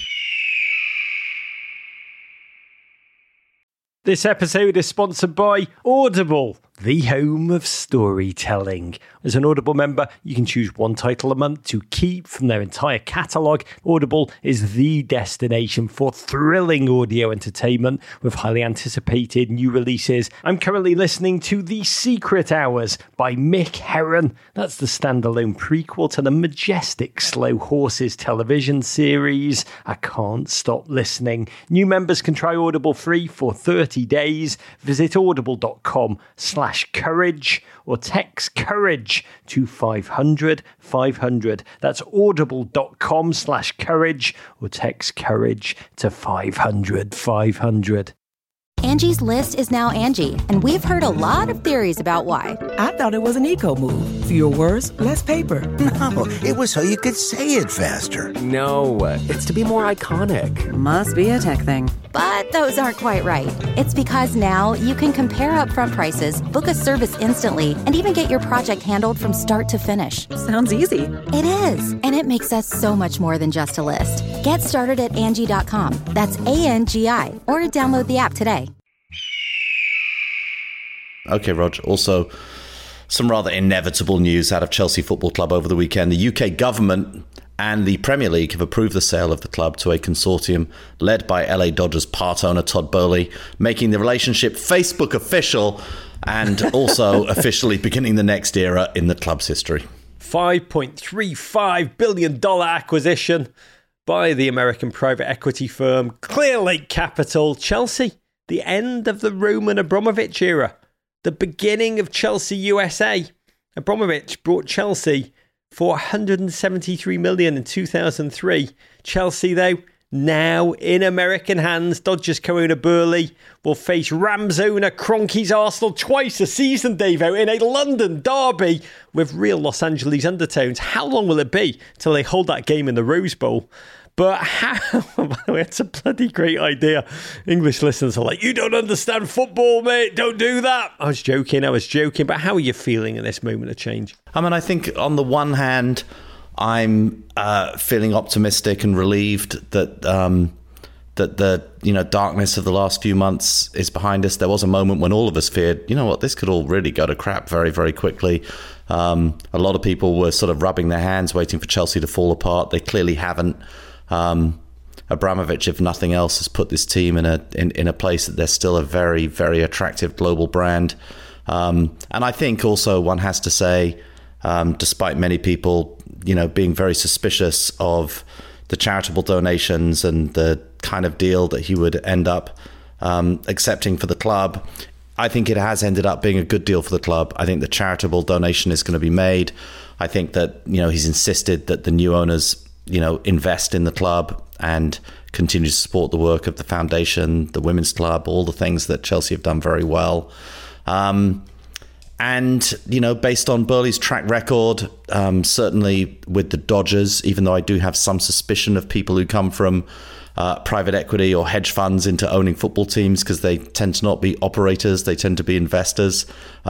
This episode is sponsored by Audible, the home of storytelling. As an Audible member, you can choose one title a month to keep from their entire catalogue. Audible is the destination for thrilling audio entertainment with highly anticipated new releases. I'm currently listening to The Secret Hours by Mick Herron. That's the standalone prequel to the majestic Slow Horses television series. I can't stop listening. New members can try Audible free for 30 days. Visit audible.com/courage or text courage to 500 500. That's audible.com/courage or text courage to 500 500. Angie's List is now Angie, and we've heard a lot of theories about why. I thought it was an eco move. Fewer words, less paper. No, it was so you could say it faster. No, it's to be more iconic. Must be a tech thing. But those aren't quite right. It's because now you can compare upfront prices, book a service instantly, and even get your project handled from start to finish. Sounds easy. It is, and it makes us so much more than just a list. Get started at Angie.com. That's ANGI, or download the app today. Okay, Rog. Also, some rather inevitable news out of Chelsea Football Club over the weekend. The UK government and the Premier League have approved the sale of the club to a consortium led by LA Dodgers part owner Todd Boehly, making the relationship Facebook official and also officially beginning the next era in the club's history. $5.35 billion acquisition by the American private equity firm Clearlake Capital. Chelsea, the end of the Roman Abramovich era. The beginning of Chelsea USA. Abramovich brought Chelsea for $173 million in 2003. Chelsea, though, now in American hands. Dodgers co-owner Boehly will face Rams owner Kroenke's Arsenal twice a season, Davo, in a London derby with real Los Angeles undertones. How long will it be till they hold that game in the Rose Bowl? But how? It's a bloody great idea. English listeners are like, you don't understand football, mate. Don't do that. I was joking. But how are you feeling in this moment of change? I mean, I think on the one hand, I'm feeling optimistic and relieved that that the darkness of the last few months is behind us. There was a moment when all of us feared, this could all really go to crap very, very quickly. A lot of people were sort of rubbing their hands, waiting for Chelsea to fall apart. They clearly haven't. Abramovich, if nothing else, has put this team in a place that they're still a very, very attractive global brand. And I think also one has to say, despite many people, being very suspicious of the charitable donations and the kind of deal that he would end up accepting for the club, I think it has ended up being a good deal for the club. I think the charitable donation is going to be made. I think that, he's insisted that the new owners, invest in the club and continue to support the work of the foundation, the women's club, all the things that Chelsea have done very well. And, based on Burley's track record, certainly with the Dodgers, even though I do have some suspicion of people who come from private equity or hedge funds into owning football teams, because they tend to not be operators, they tend to be investors.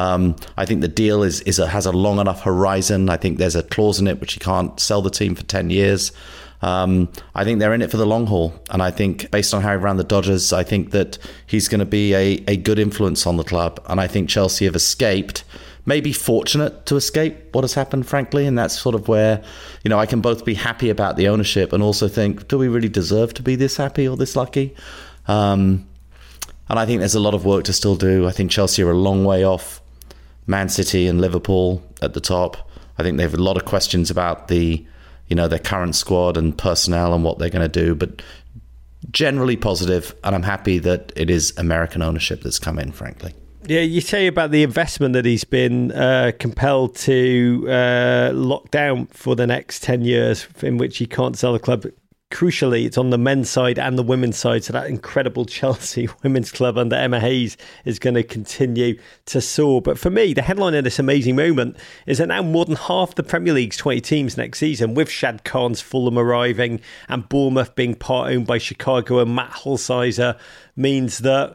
I think the deal has a long enough horizon. I think there's a clause in it which you can't sell the team for 10 years. I think they're in it for the long haul. And I think based on how he ran the Dodgers, I think that he's going to be a good influence on the club. And I think Chelsea have escaped, maybe fortunate to escape what has happened, frankly. And that's sort of where, I can both be happy about the ownership and also think, do we really deserve to be this happy or this lucky? And I think there's a lot of work to still do. I think Chelsea are a long way off Man City and Liverpool at the top. I think they have a lot of questions about their current squad and personnel and what they're going to do, but generally positive, and I'm happy that it is American ownership that's come in, frankly. Yeah, you say about the investment that he's been compelled to lock down for the next 10 years, in which he can't sell the club. Crucially, it's on the men's side and the women's side. So that incredible Chelsea women's club under Emma Hayes is going to continue to soar. But for me, the headline of this amazing moment is that now more than half the Premier League's 20 teams next season, with Shad Khan's Fulham arriving and Bournemouth being part owned by Chicago and Matt Holsizer, means that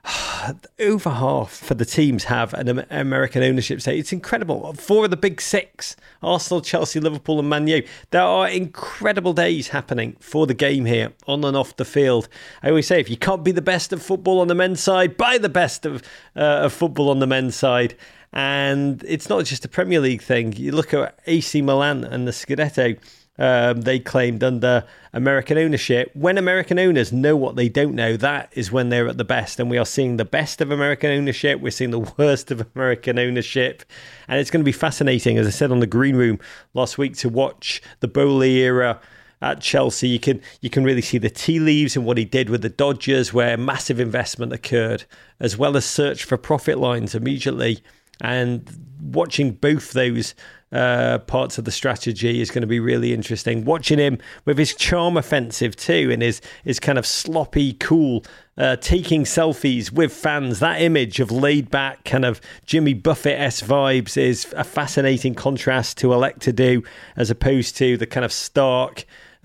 over half for the teams have an American ownership stake. It's incredible. 4 of the big 6, Arsenal, Chelsea, Liverpool and Man U. There are incredible days happening for the game here, on and off the field. I always say, if you can't be the best of football on the men's side, buy the best of football on the men's side. And it's not just a Premier League thing. You look at AC Milan and the Scudetto. They claimed under American ownership. When American owners know what they don't know, that is when they're at the best. And we are seeing the best of American ownership. We're seeing the worst of American ownership. And it's going to be fascinating, as I said on the Green Room last week, to watch the Bowley era at Chelsea. You can really see the tea leaves and what he did with the Dodgers, where massive investment occurred, as well as search for profit lines immediately. And watching both those parts of the strategy is going to be really interesting. Watching him with his charm offensive too, and his kind of sloppy, cool, taking selfies with fans. That image of laid back kind of Jimmy Buffett-esque vibes is a fascinating contrast to elect to do, as opposed to the kind of stark,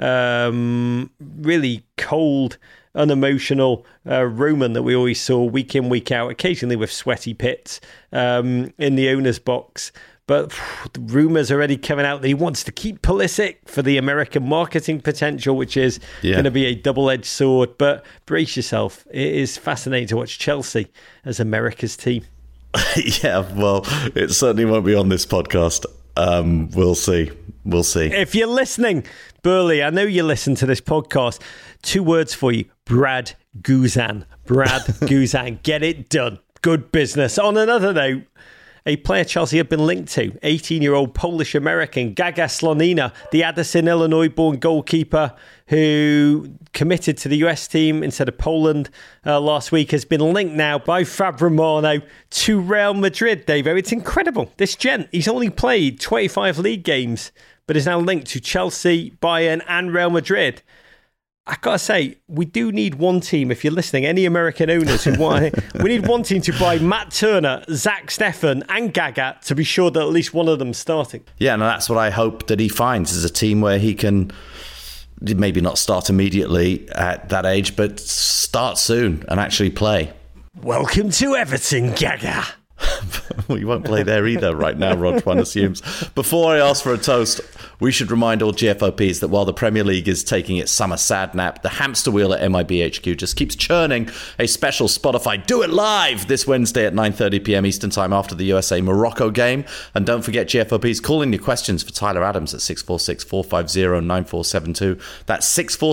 really cold, unemotional Roman that we always saw week in, week out, occasionally with sweaty pits in the owner's box. But rumours already coming out that he wants to keep Pulisic for the American marketing potential, which is going to be a double-edged sword. But brace yourself. It is fascinating to watch Chelsea as America's team. Yeah, well, it certainly won't be on this podcast. We'll see. If you're listening, Burley, I know you listen to this podcast. 2 words for you. Brad Guzan. Brad Guzan. Get it done. Good business. On another note, a player Chelsea have been linked to, 18-year-old Polish-American Gaga Slonina, the Addison, Illinois-born goalkeeper who committed to the US team instead of Poland last week, has been linked now by Fab Romano to Real Madrid, Davo. It's incredible. This gent, he's only played 25 league games, but is now linked to Chelsea, Bayern and Real Madrid. I gotta say, we do need one team, if you're listening, any American owners who want, we need one team to buy Matt Turner, Zach Steffen and Gaga to be sure that at least one of them's starting. Yeah, no, that's what I hope that he finds, is a team where he can maybe not start immediately at that age, but start soon and actually play. Welcome to Everton, Gaga. Well, you won't play there either right now, Rog, one assumes. Before I ask for a toast, we should remind all GFOPs that while the Premier League is taking its summer sad nap, the hamster wheel at MIBHQ just keeps churning a special Spotify Do It Live this Wednesday at 9:30 p.m. Eastern Time after the USA-Morocco game. And don't forget, GFOPs, call in your questions for Tyler Adams at 646-450-9472. That's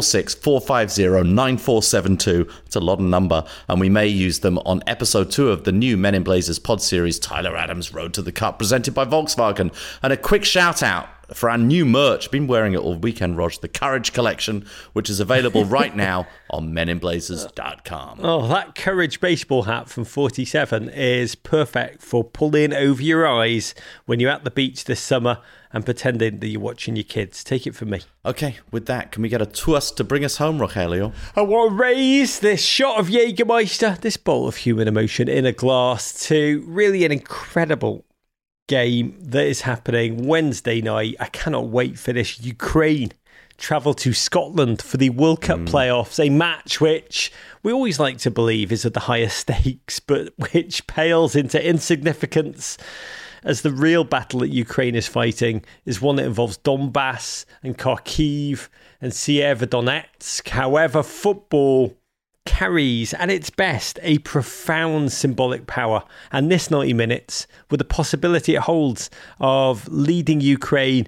646-450-9472. It's a lot of number, and we may use them on episode 2 of the new Men in Blazers pod series, Tyler Adams Road to the Cup, presented by Volkswagen. And a quick shout out for our new merch. Been wearing it all weekend, Rog. The Courage Collection, which is available right now on meninblazers.com. Oh, that Courage baseball hat from 47 is perfect for pulling over your eyes when you're at the beach this summer and pretending that you're watching your kids. Take it from me. Okay, with that, can we get a toast to bring us home, Rogelio? I want to raise this shot of Jägermeister, this bowl of human emotion in a glass, to really an incredible game that is happening Wednesday night. I cannot wait for this. Ukraine travel to Scotland for the World Cup playoffs, a match which we always like to believe is of the highest stakes, but which pales into insignificance as the real battle that Ukraine is fighting is one that involves Donbass and Kharkiv and Severodonetsk. However, football carries at its best a profound symbolic power, and this 90 minutes, with the possibility it holds of leading Ukraine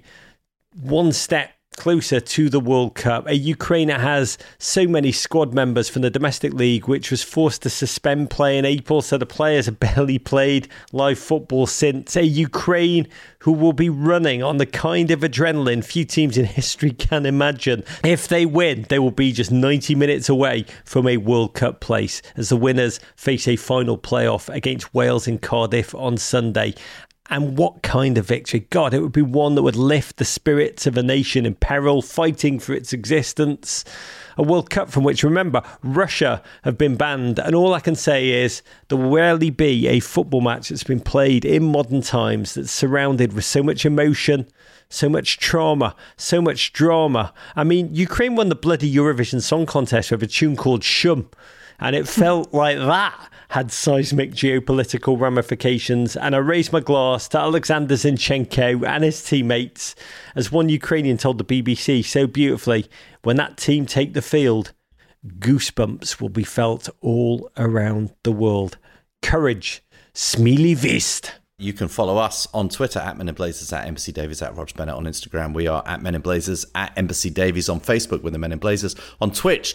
one step closer to the World Cup, a Ukraine that has so many squad members from the domestic league, which was forced to suspend play in April, so the players have barely played live football since. A Ukraine who will be running on the kind of adrenaline few teams in history can imagine. If they win, they will be just 90 minutes away from a World Cup place as the winners face a final playoff against Wales in Cardiff on Sunday. And what kind of victory? God, it would be one that would lift the spirits of a nation in peril, fighting for its existence. A World Cup from which, remember, Russia have been banned. And all I can say is there will rarely be a football match that's been played in modern times that's surrounded with so much emotion, so much trauma, so much drama. I mean, Ukraine won the bloody Eurovision Song Contest with a tune called Shum. And it felt like that had seismic geopolitical ramifications. And I raised my glass to Alexander Zinchenko and his teammates, as one Ukrainian told the BBC so beautifully, when that team take the field, goosebumps will be felt all around the world. Courage. Smili Vist. You can follow us on Twitter at Men in Blazers, at Embassy Davies, at Roger Bennett on Instagram. We are at Men in Blazers, at Embassy Davies on Facebook with the Men in Blazers. On Twitch,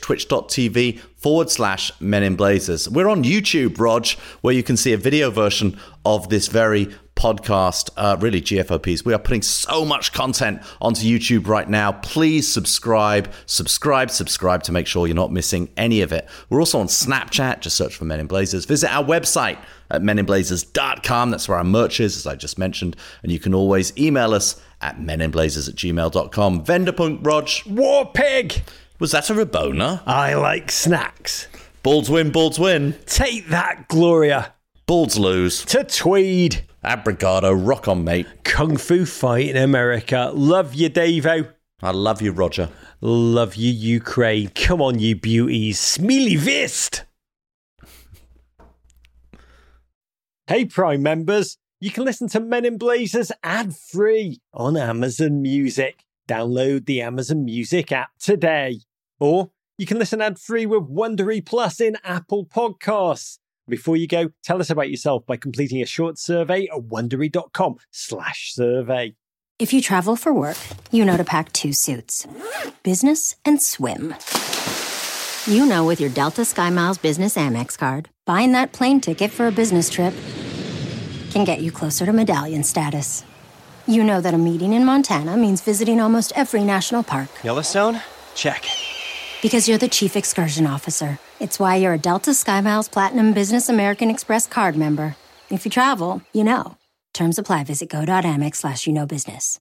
twitch.tv/Men in Blazers. We're on YouTube, Rog, where you can see a video version of this very podcast, really GFOPs. We are putting so much content onto YouTube right now. Please subscribe to make sure you're not missing any of it. We're also on Snapchat. Just search for Men in Blazers. Visit our website at meninblazers.com. That's where our merch is, as I just mentioned. And you can always email us at meninblazers@gmail.com. Venderpunk, Rog. War Pig. Was that a Rabona? I like snacks. Balls win. Take that, Gloria. Balls lose. To Tweed. Abrigado, rock on, mate. Kung Fu Fight in America. Love you, Davo. I love you, Roger. Love you, Ukraine. Come on, you beauties. Smili Vist. Hey, Prime members. You can listen to Men in Blazers ad-free on Amazon Music. Download the Amazon Music app today. Or you can listen ad-free with Wondery Plus in Apple Podcasts. Before you go, tell us about yourself by completing a short survey at wondery.com/survey. If you travel for work, you know to pack 2 suits. Business and swim. You know with your Delta SkyMiles Business Amex card, buying that plane ticket for a business trip can get you closer to medallion status. You know that a meeting in Montana means visiting almost every national park. Yellowstone? Check. Because you're the chief excursion officer. It's why you're a Delta SkyMiles Platinum Business American Express card member. If you travel, you know. Terms apply. Visit go.amex/you-know-business.